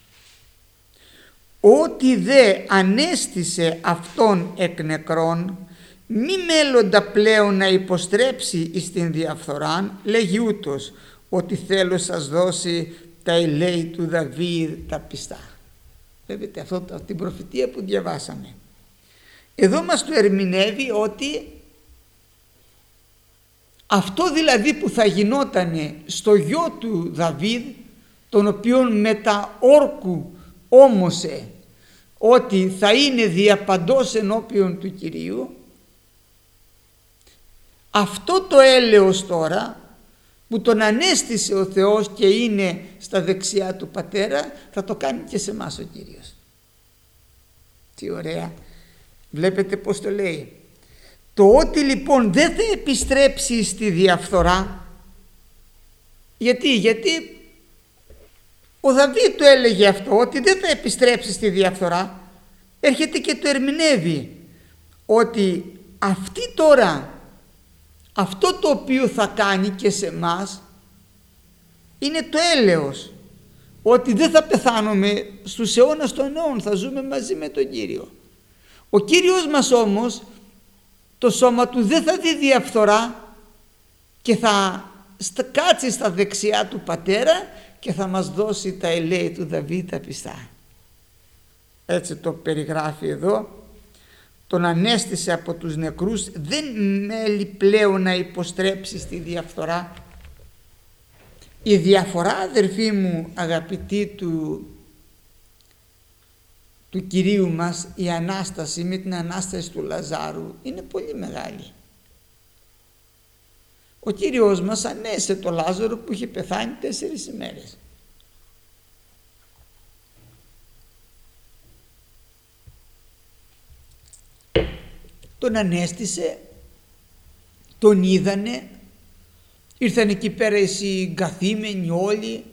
«Ότι δε ανέστησε αυτόν εκ νεκρών, μη μέλλοντα πλέον να υποστρέψει εις την διαφθοράν, λέγει ούτως, ότι θέλω σας δώσει τα ελέη του Δαβίδ τα πιστά». Βλέπετε αυτή την προφητεία που διαβάσαμε. Εδώ μας το ερμηνεύει ότι αυτό δηλαδή που θα γινότανε στο γιο του Δαβίδ, τον οποίον μετά όρκου όμωσε ότι θα είναι διαπαντός ενώπιον του Κυρίου, αυτό το έλεος τώρα που τον ανέστησε ο Θεός και είναι στα δεξιά του Πατέρα, θα το κάνει και σε εμάς ο Κύριος. Τι ωραία. Βλέπετε πως το λέει. Το ότι λοιπόν δεν θα επιστρέψει στη διαφθορά. Γιατί ο Δαβίδ το έλεγε αυτό, ότι δεν θα επιστρέψει στη διαφθορά. Έρχεται και το ερμηνεύει ότι αυτή τώρα, αυτό το οποίο θα κάνει και σε μας είναι το έλεος, ότι δεν θα πεθάνουμε στους αιώνας των αιώνων, θα ζούμε μαζί με τον Κύριο. Ο Κύριος μας όμως, το σώμα του δεν θα δει διαφθορά και θα κάτσει στα δεξιά του Πατέρα και θα μας δώσει τα ελέη του Δαβίδ τα πιστά. Έτσι το περιγράφει εδώ. Τον ανέστησε από τους νεκρούς, δεν μέλει πλέον να υποστρέψει στη διαφθορά. Η διαφορά, αδερφοί μου αγαπητοί του Κυρίου μας, η Ανάσταση με την Ανάσταση του Λαζάρου είναι πολύ μεγάλη. Ο Κύριος μας ανέστησε το Λάζαρο που είχε πεθάνει 4 ημέρες. Τον ανέστησε, τον είδανε, ήρθαν εκεί πέρα οι συγκαθήμενοι όλοι.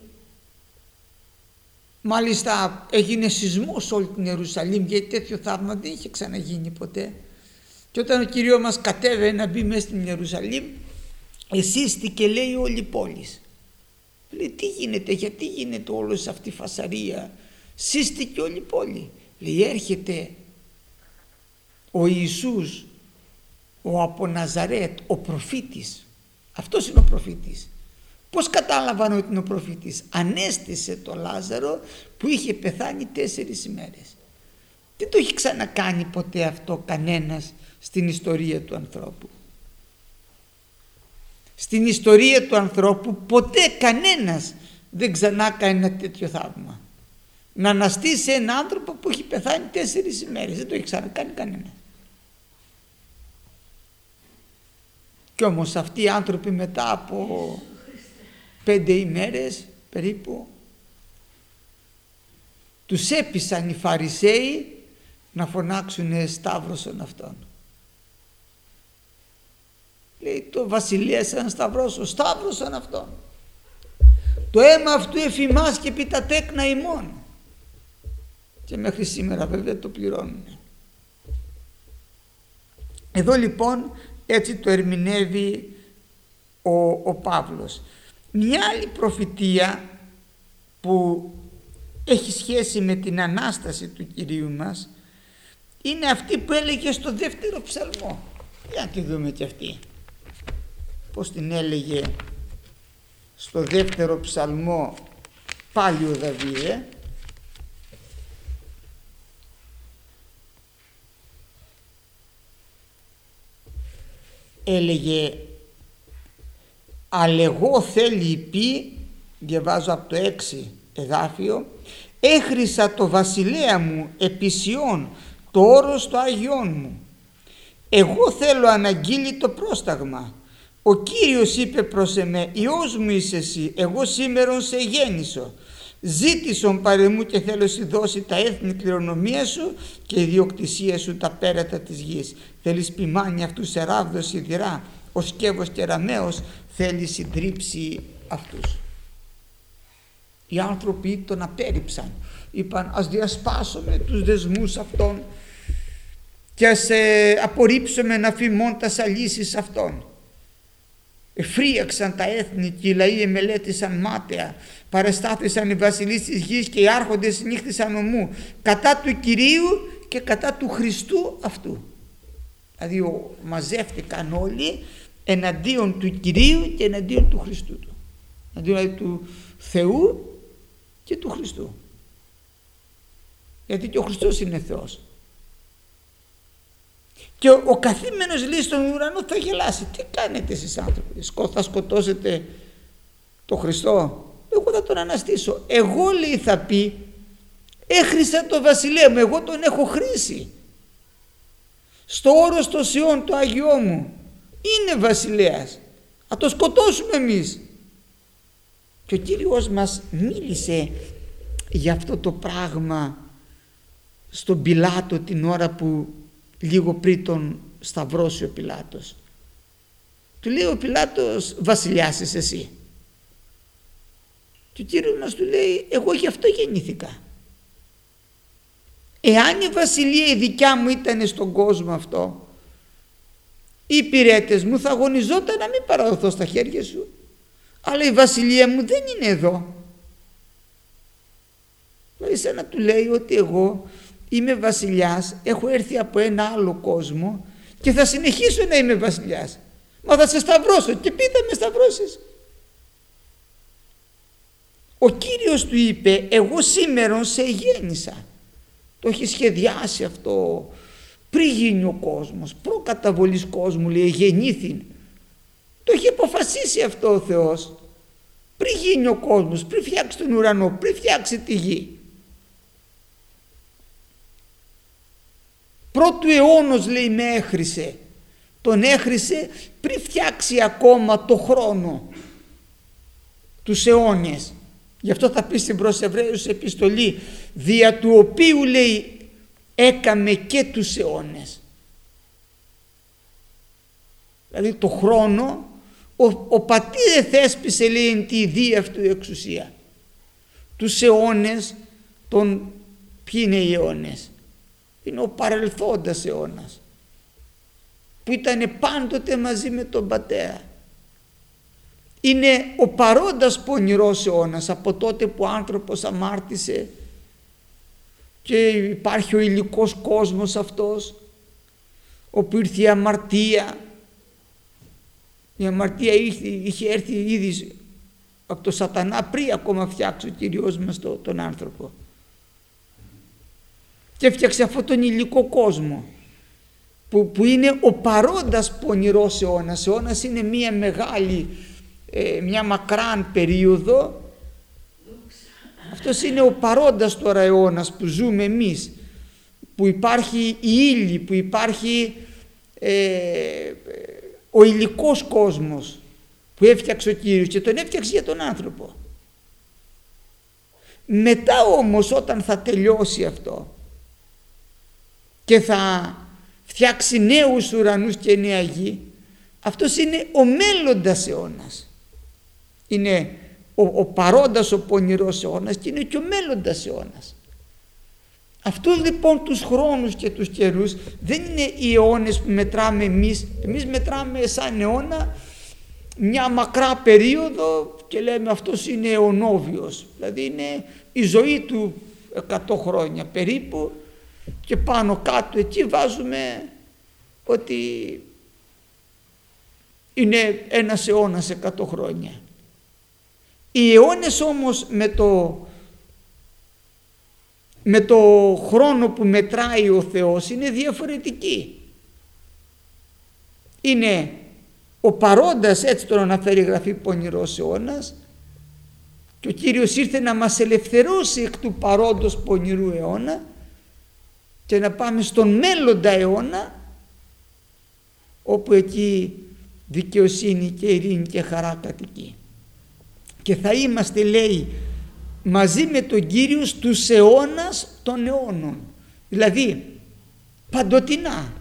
Μάλιστα έγινε σεισμός σε όλη την Ιερουσαλήμ, γιατί τέτοιο θαύμα δεν είχε ξαναγίνει ποτέ. Και όταν ο Κύριος μας κατέβαινε να μπει μέσα στην Ιερουσαλήμ, εσύστηκε, λέει, όλη η πόλη. Λέει, τι γίνεται, γιατί γίνεται όλη αυτή η φασαρία? Σύστηκε όλη η πόλη. Λέει, έρχεται ο Ιησούς, ο από Ναζαρέτ, ο προφήτης. Αυτός είναι ο προφήτης. Πώς κατάλαβαν ότι είναι ο προφήτης? Ανέστησε το Λάζαρο που είχε πεθάνει 4 ημέρες. Δεν το έχει ξανακάνει ποτέ αυτό κανένας στην ιστορία του ανθρώπου. Στην ιστορία του ανθρώπου ποτέ κανένας δεν ξανά κάνει ένα τέτοιο θαύμα. Να αναστήσει έναν άνθρωπο που έχει πεθάνει 4 ημέρες. Δεν το έχει ξανακάνει κανένας. Κι όμως αυτοί οι άνθρωποι μετά από 5 ημέρες περίπου τους έπεισαν οι Φαρισαίοι να φωνάξουν σταύρωσον αυτόν. Λέει, το βασιλείας έναν σταυρώσω, σταύρωσον αυτόν. Το αίμα αυτού εφημάς και επί τα τέκνα ημών. Και μέχρι σήμερα βέβαια το πληρώνουν. Εδώ λοιπόν έτσι το ερμηνεύει ο Παύλος. Μια άλλη προφητεία που έχει σχέση με την Ανάσταση του Κυρίου μας είναι αυτή που έλεγε στο 2ο ψαλμό. Για να τη δούμε και αυτή. Πώς την έλεγε στο 2ο ψαλμό πάλι ο Δαβίδ. Έλεγε, «Αλεγώ θέλει πει», διαβάζω από το 6 εδάφιο, «έχρισα το βασιλέα μου επισιών, το όρος το Άγιόν μου. Εγώ θέλω αναγγείλει το πρόσταγμα. Ο Κύριος είπε προς εμέ, Υιός μου είσαι εσύ, εγώ σήμερον σε γέννησο. Ζήτησον παρεμού και θέλω σου δώσει τα έθνη κληρονομία σου και η διοκτησία σου τα πέρατα της γης. Θέλεις ποιμάνει αυτούς σε ράβδος σιδηρά, ο σκεύος και ραμαίος θέλει συντρίψει αυτούς». Οι άνθρωποι τον απέρριψαν. Είπαν, ας διασπάσουμε τους δεσμούς αυτών και ας απορρίψουμε να φημών τα σαλίσεις αυτών. Εφρίαξαν τα έθνη και οι λαοί εμελέτησαν μάταια. Παρεστάθησαν οι βασιλείς της γης και οι άρχοντες συνήχθησαν ομού κατά του Κυρίου και κατά του Χριστού αυτού. Δηλαδή μαζεύτηκαν όλοι εναντίον του Κυρίου και εναντίον του Χριστού του. Εναντίον του Θεού και του Χριστού. Γιατί και ο Χριστός είναι Θεός. Και ο καθήμενος, λέει, στον ουρανό θα γελάσει. Τι κάνετε εσείς άνθρωποι? Θα σκοτώσετε τον Χριστό? Εγώ θα τον αναστήσω. Εγώ, λέει, θα πει, έχρισα το βασιλέα μου, εγώ τον έχω χρήσει. Στο όρος το Σιών, το Άγιό μου, είναι βασιλέας. Θα το σκοτώσουμε εμείς. Και ο Κύριος μας μίλησε για αυτό το πράγμα στον Πιλάτο την ώρα που λίγο πριν τον σταυρώσει ο Πιλάτος. Του λέει ο Πιλάτος, βασιλιάς είσαι εσύ? Και ο Κύριος μας του λέει, εγώ γι' αυτό γεννήθηκα. Εάν η βασιλεία η δικιά μου ήταν στον κόσμο αυτό, οι υπηρέτες μου θα αγωνιζόταν να μην παραδοθώ στα χέρια σου, αλλά η βασιλεία μου δεν είναι εδώ. Δηλαδή σαν να του λέει ότι εγώ είμαι βασιλιάς, έχω έρθει από ένα άλλο κόσμο και θα συνεχίσω να είμαι βασιλιάς. Μα θα σε σταυρώσω και πείτε με σταυρώσεις. Ο Κύριος του είπε, εγώ σήμερον σε γέννησα. Το έχει σχεδιάσει αυτό πριν γίνει ο κόσμος, προκαταβολής κόσμου, λέει, γεννήθην. Το έχει αποφασίσει αυτό ο Θεός πριν γίνει ο κόσμος, πριν φτιάξει τον ουρανό, πριν φτιάξει τη γη. Πρώτου αιώνος, λέει, με έχρισε. Τον έχρισε πριν φτιάξει ακόμα το χρόνο, τους αιώνες. Γι' αυτό θα πει στην προς Εβραίους επιστολή, δια του οποίου, λέει, έκαμε και τους αιώνες. Δηλαδή το χρόνο ο πατήρ θέσπισε, λέει, εν τη δι' αυτού εξουσία. Τους αιώνες, ποιοι είναι οι αιώνες? Είναι ο παρελθόντας αιώνας που ήταν πάντοτε μαζί με τον πατέρα. Είναι ο παρόντας πονηρός αιώνας, από τότε που ο άνθρωπος αμάρτησε και υπάρχει ο υλικός κόσμος αυτός, όπου ήρθε η αμαρτία. Η αμαρτία είχε έρθει ήδη από τον σατανά πριν ακόμα φτιάξει ο Κύριος μας τον άνθρωπο. Και έφτιαξε αυτόν τον υλικό κόσμο που είναι ο παρόντας πονηρός αιώνας. Ο αιώνας είναι μια μεγάλη, μια μακράν περίοδο. Αυτός είναι ο παρόντας τώρα αιώνας που ζούμε εμείς, που υπάρχει η ύλη, που υπάρχει ο υλικός κόσμος που έφτιαξε ο Κύριος και τον έφτιαξε για τον άνθρωπο. Μετά όμως, όταν θα τελειώσει αυτό και θα φτιάξει νέους ουρανούς και νέα γη, αυτός είναι ο μέλλοντας αιώνας. Είναι ο παρόντας, ο πονηρός αιώνας και είναι και ο μέλλοντας αιώνας. Αυτούς λοιπόν τους χρόνους και τους καιρούς δεν είναι οι αιώνες που μετράμε εμείς. Εμείς μετράμε σαν αιώνα μια μακρά περίοδο και λέμε αυτός είναι αιωνόβιος. Δηλαδή είναι η ζωή του 100 χρόνια περίπου και πάνω κάτω εκεί βάζουμε ότι είναι ένας αιώνας 100 χρόνια. Οι αιώνες όμως με το χρόνο που μετράει ο Θεός είναι διαφορετικοί. Είναι ο παρόντας, έτσι τον αναφέρει η Γραφή, πονηρός αιώνας, και ο Κύριος ήρθε να μας ελευθερώσει εκ του παρόντος πονηρού αιώνα και να πάμε στον μέλλοντα αιώνα, όπου εκεί δικαιοσύνη και ειρήνη και χαρά κατοικεί. Και θα είμαστε, λέει, μαζί με τον Κύριο στους αιώνας των αιώνων. Δηλαδή παντοτινά.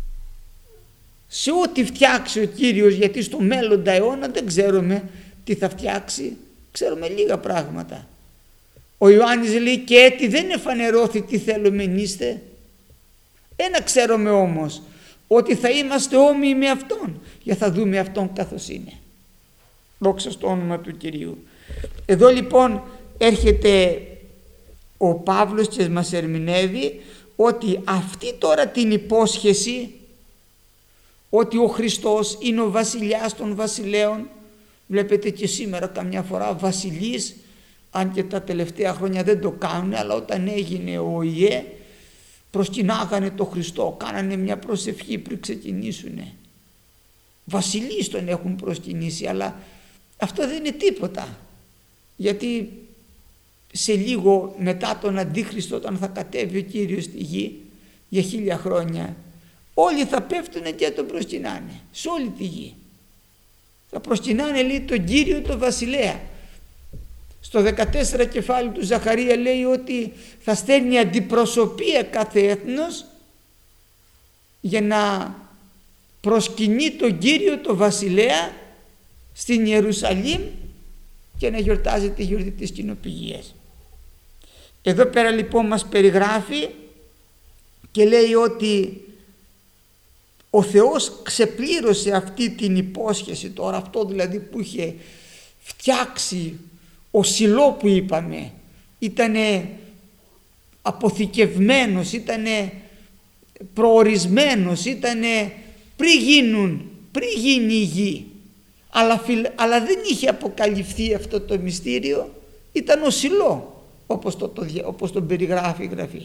Σε ό,τι φτιάξει ο Κύριος, γιατί στο μέλλοντα αιώνα δεν ξέρουμε τι θα φτιάξει, ξέρουμε λίγα πράγματα. Ο Ιωάννης λέει και έτι δεν εφανερώθη τι θέλουμε νήστε. Ένα ξέρουμε όμως, ότι θα είμαστε όμοιοι με Αυτόν, για θα δούμε Αυτόν καθώς είναι. Δόξα στο όνομα του Κυρίου. Εδώ λοιπόν έρχεται ο Παύλος και μας ερμηνεύει ότι αυτή τώρα την υπόσχεση, ότι ο Χριστός είναι ο βασιλιάς των βασιλέων, βλέπετε και σήμερα καμιά φορά βασιλείς, αν και τα τελευταία χρόνια δεν το κάνουν, αλλά όταν έγινε ο ΙΕ προσκυνάγανε το Χριστό, κάνανε μια προσευχή πριν ξεκινήσουνε. Βασιλείς τον έχουν προσκυνήσει, αλλά αυτό δεν είναι τίποτα, γιατί σε λίγο μετά τον Αντίχριστο, όταν θα κατέβει ο Κύριος στη γη για 1000 χρόνια, όλοι θα πέφτουνε και τον προσκυνάνε σε όλη τη γη. Θα προσκυνάνε, λέει, τον Κύριο τον βασιλέα. Στο 14 κεφάλι του Ζαχαρία λέει ότι θα στέλνει αντιπροσωπεία κάθε έθνος για να προσκυνεί τον Κύριο, τον Βασιλέα, στην Ιερουσαλήμ και να γιορτάζει τη γιορτή της κοινοπηγίας. Εδώ πέρα λοιπόν μας περιγράφει και λέει ότι ο Θεός ξεπλήρωσε αυτή την υπόσχεση τώρα, αυτό δηλαδή που είχε φτιάξει ο Σιλό που είπαμε, ήτανε αποθηκευμένος, ήτανε προορισμένος, ήτανε πριν γίνει η γη, αλλά δεν είχε αποκαλυφθεί αυτό το μυστήριο, ήταν ο Σιλό όπως τον περιγράφει η Γραφή.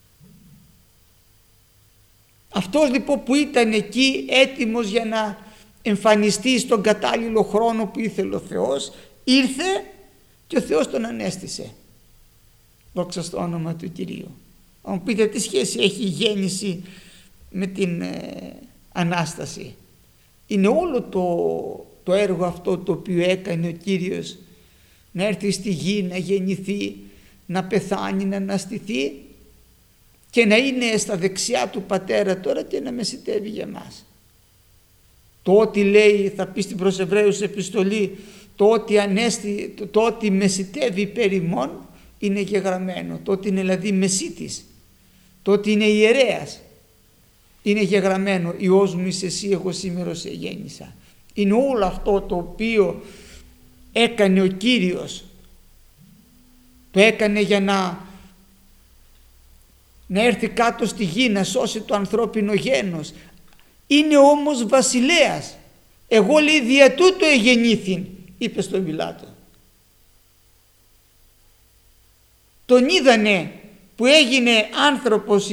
Αυτός λοιπόν που ήταν εκεί έτοιμος για να εμφανιστεί στον κατάλληλο χρόνο που ήθελε ο Θεός, ήρθε και ο Θεός τον ανέστησε. Δόξα στο όνομα του Κυρίου. Αν μου πείτε τι σχέση έχει η γέννηση με την Ανάσταση. Είναι όλο το έργο αυτό το οποίο έκανε ο Κύριος, να έρθει στη γη, να γεννηθεί, να πεθάνει, να αναστηθεί και να είναι στα δεξιά του Πατέρα τώρα και να μεσητεύει για μας. Το ότι λέει, θα πει στην προς Εβραίους επιστολή, το ότι μεσητεύει περί ημών είναι γεγραμμένο. Το ότι είναι δηλαδή μεσίτης, το ότι είναι ιερέας είναι γεγραμμένο. Υιός μου είσαι εσύ, εγώ σήμερα σε γέννησα. Είναι όλο αυτό το οποίο έκανε ο Κύριος. Το έκανε για να έρθει κάτω στη γη, να σώσει το ανθρώπινο γένος. Είναι όμως βασιλέας. Εγώ λέει δια τούτο εγεννήθην, είπε στον Πιλάτο. Τον είδανε που έγινε άνθρωπος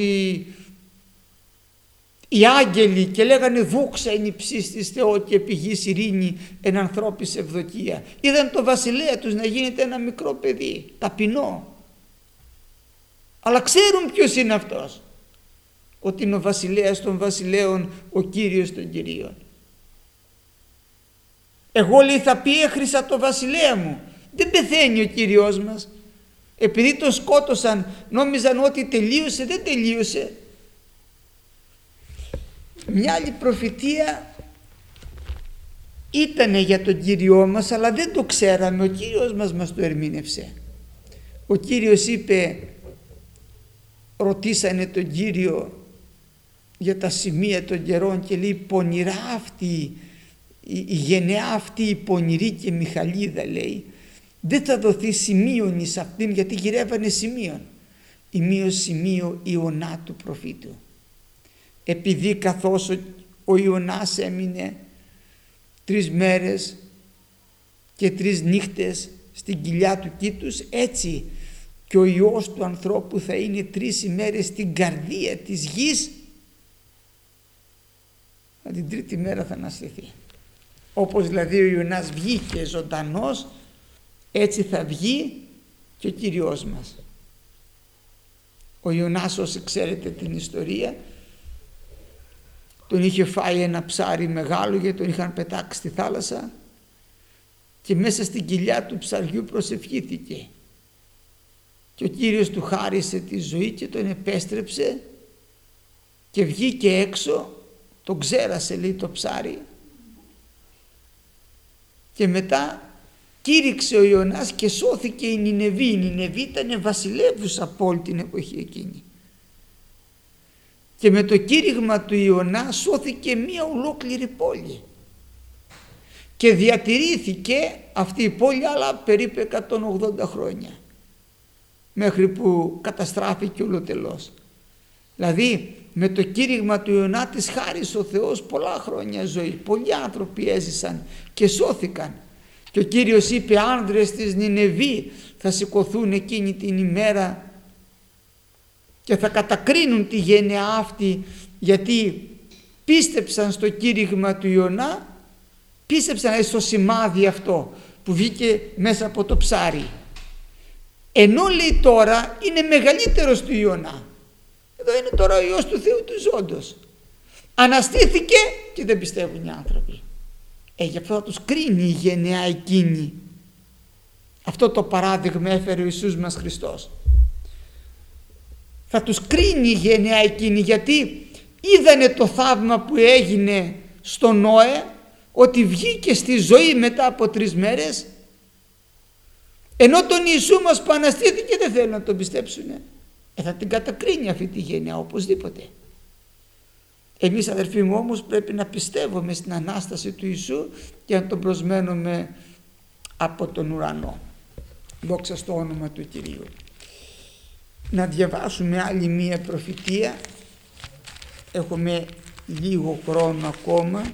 οι άγγελοι και λέγανε δόξα εν υψίστης Θεό και επί γης ειρήνη εν ανθρώπης ευδοκία. Είδαν το βασιλέα τους να γίνεται ένα μικρό παιδί, ταπεινό. Αλλά ξέρουν ποιος είναι αυτός. Ότι είναι ο βασιλέας των βασιλέων, ο Κύριος των Κυρίων. Εγώ λέει θα πιέχρισα το βασιλέα μου. Δεν πεθαίνει ο Κύριος μας. Επειδή τον σκότωσαν νόμιζαν ότι τελείωσε, δεν τελείωσε. Μια άλλη προφητεία ήτανε για τον Κύριό μας, αλλά δεν το ξέραμε. Ο Κύριος μας το ερμήνευσε. Ο Κύριος είπε, ρωτήσανε τον Κύριο για τα σημεία των καιρών και λέει πονηρά αυτή η γενεά αυτή η πονηρή και μιχαλίδα, λέει, δεν θα δοθεί σημείον εις αυτήν, γιατί γυρεύανε σημείον. Ημίως σημείο Ιωνά του προφήτου. Επειδή καθώς ο Ιωνάς έμεινε 3 μέρες και 3 νύχτες στην κοιλιά του κήτους, έτσι και ο Υιός του ανθρώπου θα είναι 3 ημέρες στην καρδία της γης, την 3η μέρα θα αναστηθεί. Όπως δηλαδή ο Ιωνάς βγήκε ζωντανός, έτσι θα βγει και ο Κύριος μας. Ο Ιωνάς, όσοι ξέρετε την ιστορία, τον είχε φάει ένα ψάρι μεγάλο γιατί τον είχαν πετάξει στη θάλασσα και μέσα στην κοιλιά του ψαριού προσευχήθηκε και ο Κύριος του χάρισε τη ζωή και τον επέστρεψε και βγήκε έξω, τον ξέρασε λέει το ψάρι και μετά κήρυξε ο Ιωνάς και σώθηκε η Νινεβή. Η Νινεβή ήταν βασιλεύουσα από όλη την εποχή εκείνη. Και με το κήρυγμα του Ιωνά σώθηκε μία ολόκληρη πόλη. Και διατηρήθηκε αυτή η πόλη άλλα περίπου 180 χρόνια. Μέχρι που καταστράφηκε ολοτελώς. Δηλαδή με το κήρυγμα του Ιωνά της χάρισε ο Θεός πολλά χρόνια ζωή. Πολλοί άνθρωποι έζησαν και σώθηκαν. Και ο Κύριος είπε άνδρες της Νινεβή θα σηκωθούν εκείνη την ημέρα και θα κατακρίνουν τη γενεά αυτή, γιατί πίστεψαν στο κήρυγμα του Ιωνά, πίστεψαν στο σημάδι αυτό που βγήκε μέσα από το ψάρι. Ενώ λέει τώρα είναι μεγαλύτερος του Ιωνά. Εδώ είναι τώρα ο Υιός του Θεού του ζώντος. Αναστήθηκε και δεν πιστεύουν οι άνθρωποι. Γι' αυτό θα τους κρίνει η γενεά εκείνη. Αυτό το παράδειγμα έφερε ο Ιησούς μας Χριστός. Θα τους κρίνει η γενιά εκείνη, γιατί είδανε το θαύμα που έγινε στον Νόε, ότι βγήκε στη ζωή μετά από 3 μέρες, ενώ τον Ιησού μας που αναστήθηκε δεν θέλουν να τον πιστέψουν. Θα την κατακρίνει αυτή τη γενιά οπωσδήποτε. Εμείς αδερφοί μου όμως πρέπει να πιστεύουμε στην Ανάσταση του Ιησού και να τον προσμένουμε από τον ουρανό. Δόξα στο όνομα του Κυρίου. Να διαβάσουμε άλλη μία προφητεία. Έχουμε λίγο χρόνο ακόμα.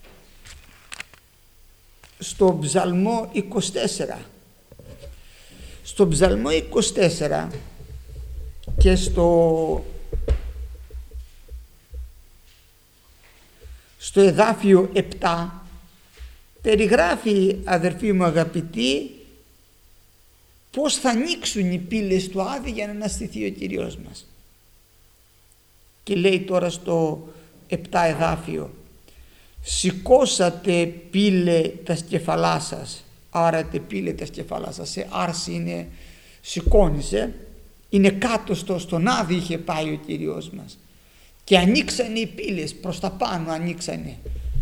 Στο Ψαλμό 24. Στο Ψαλμό 24 και στο εδάφιο 7 περιγράφει, αδερφοί μου αγαπητοί, πώς θα ανοίξουν οι πύλες του Άδη για να αναστηθεί ο Κύριος μας. Και λέει τώρα στο 7 εδάφιο: σηκώσατε πύλε τα σκεφαλά σας. Άρατε πύλε τα σκεφαλά σας. Σε άρση είναι σηκώνησε. Είναι κάτω στον Άδη είχε πάει ο Κύριος μας. Και ανοίξανε οι πύλες, προς τα πάνω ανοίξανε.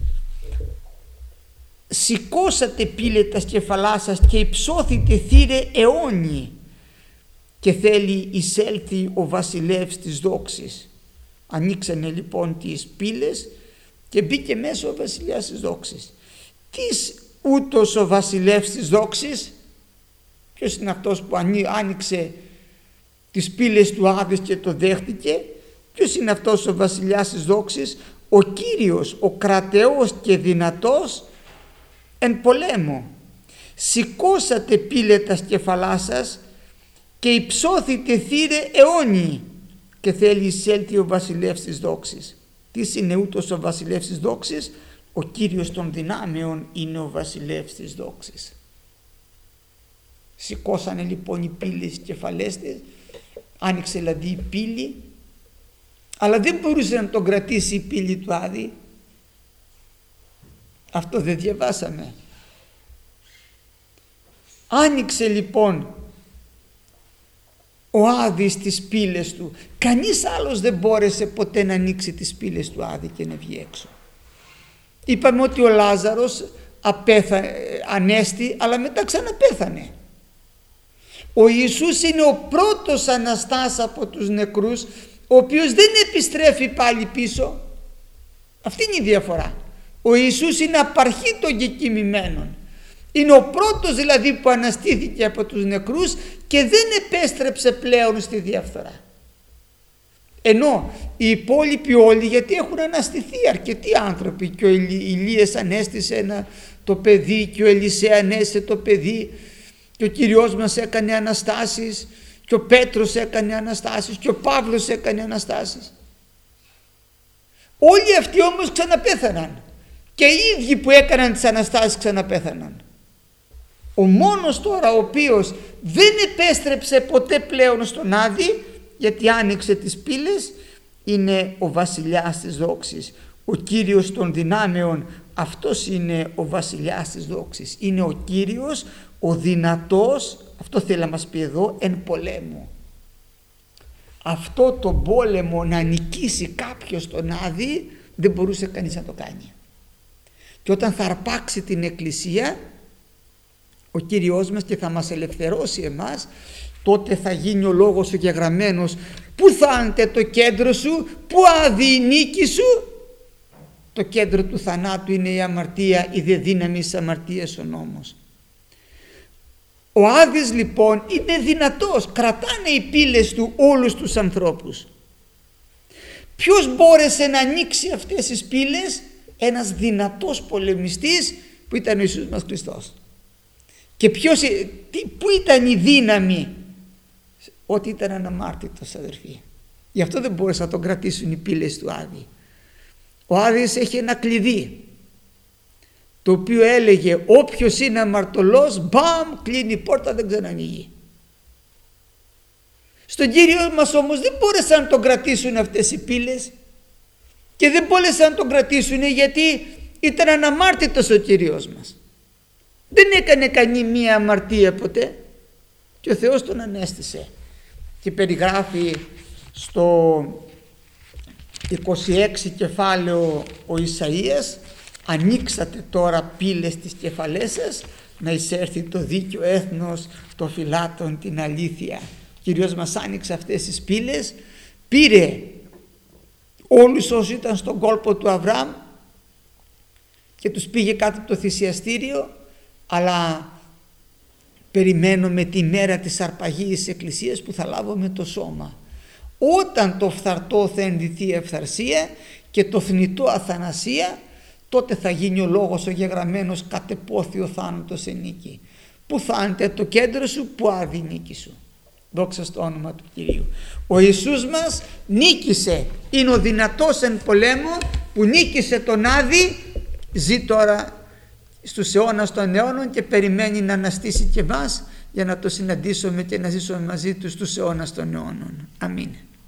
Σηκώσατε πύλε τα σκεφαλά σας και υψώθητε θύρε αιώνιοι, και θέλει εισέλθει ο βασιλεύς της δόξης. Ανοίξανε λοιπόν τις πύλες και μπήκε μέσα ο βασιλιάς της δόξης. Τις ούτως ο βασιλεύς της δόξης, ποιος είναι αυτός που άνοιξε τις πύλες του Άδης και το δέχτηκε? Ποιος είναι αυτός ο βασιλιάς της δόξης? Ο Κύριος, ο κρατεός και δυνατός εν πολέμο. Σηκώσατε πύλε τα σκεφαλά σας και υψώθητε θύρε αιώνιοι, και θέλει εισέλθει ο βασιλεύς της δόξης. Τι είναι ούτως ο βασιλεύς της δόξης? Ο Κύριος των δυνάμεων είναι ο βασιλεύς της δόξης. Σηκώσανε λοιπόν οι πύλες οι κεφαλές της, άνοιξε δηλαδή η πύλη, αλλά δεν μπορούσε να τον κρατήσει η πύλη του Άδη. Αυτό δεν διαβάσαμε? Άνοιξε λοιπόν ο Άδης τις πύλες του. Κανείς άλλος δεν μπόρεσε ποτέ να ανοίξει τις πύλες του Άδη και να βγει έξω. Είπαμε ότι ο Λάζαρος ανέστη, αλλά μετά ξαναπέθανε. Ο Ιησούς είναι ο πρώτος Αναστάς από τους νεκρούς, ο οποίος δεν επιστρέφει πάλι πίσω. Αυτή είναι η διαφορά. Ο Ιησούς είναι απαρχή των κεκοιμημένων. Είναι ο πρώτος δηλαδή που αναστήθηκε από τους νεκρούς και δεν επέστρεψε πλέον στη διαφθορά. Ενώ οι υπόλοιποι όλοι, γιατί έχουν αναστηθεί αρκετοί άνθρωποι, και ο Ηλίας ανέστησε το παιδί, και ο Ελισέα ανέστησε το παιδί, και ο Κύριος μας έκανε αναστάσεις, και ο Πέτρος έκανε αναστάσεις, και ο Παύλος έκανε αναστάσεις. Όλοι αυτοί όμως ξαναπέθαναν, και οι ίδιοι που έκαναν τις αναστάσεις ξαναπέθαναν. Ο μόνος τώρα ο οποίος δεν επέστρεψε ποτέ πλέον στον Άδη, γιατί άνοιξε τις πύλες, είναι ο βασιλιάς της δόξης, ο Κύριος των δυνάμεων. Αυτός είναι ο βασιλιάς της δόξης, είναι ο Κύριος, ο δυνατός. Αυτό θέλει να μας πει εδώ, εν πολέμου. Αυτό το πόλεμο να νικήσει κάποιος τον Άδη δεν μπορούσε κανείς να το κάνει. Και όταν θα αρπάξει την Εκκλησία ο Κύριος μας και θα μας ελευθερώσει εμάς, τότε θα γίνει ο λόγος ο γεγραμμένος: πού θάνεται το κέντρο σου, πού Άδη η νίκη σου? Το κέντρο του θανάτου είναι η αμαρτία, η δε δύναμη της αμαρτίας ο νόμος. Ο Άδης λοιπόν είναι δυνατός, κρατάνε οι πύλες του όλους τους ανθρώπους. Ποιος μπόρεσε να ανοίξει αυτές τις πύλες? Ένας δυνατός πολεμιστής που ήταν ο Ιησούς μας Χριστός. Και πού ήταν η δύναμη? Ότι ήταν αναμάρτητος, αδερφοί. Γι' αυτό δεν μπόρεσαν να τον κρατήσουν οι πύλες του Άδη. Ο Άδης έχει ένα κλειδί, το οποίο έλεγε όποιος είναι αμαρτωλός, μπαμ, κλείνει η πόρτα, δεν ξανανοίγει. Στον Κύριο μας όμως δεν μπόρεσαν να τον κρατήσουν αυτές οι πύλες, και δεν μπόρεσαν να τον κρατήσουν γιατί ήταν αναμάρτητος ο Κύριος μας. Δεν έκανε κανεί μία αμαρτία ποτέ και ο Θεός τον ανέστησε. Και περιγράφει στο 26 κεφάλαιο ο Ισαΐας: ανοίξατε τώρα πύλες της κεφαλές σας, να εισέρθει το δίκαιο έθνος, το φυλάτων την αλήθεια. Κύριος μας άνοιξε αυτές τις πύλες, πήρε όλους όσοι ήταν στον κόλπο του Αβραάμ και τους πήγε κάτω από το θυσιαστήριο, αλλά περιμένουμε τη μέρα της αρπαγής εκκλησίας που θα λάβουμε το σώμα. Όταν το φθαρτό θα ενδυθεί ευθαρσία και το θνητό αθανασία, τότε θα γίνει ο λόγος ο γεγραμμένος κατεπόθη ο θάνατος εν νίκη. Πού θάνεται το κέντρο σου, που άδει η νίκη σου. Δόξα στο όνομα του Κυρίου. Ο Ιησούς μας νίκησε, είναι ο δυνατός εν πολέμο που νίκησε τον άδη, ζει τώρα στους αιώνας των αιώνων και περιμένει να αναστήσει και εμάς για να το συναντήσουμε και να ζήσουμε μαζί του στους αιώνας των αιώνων. Αμήν.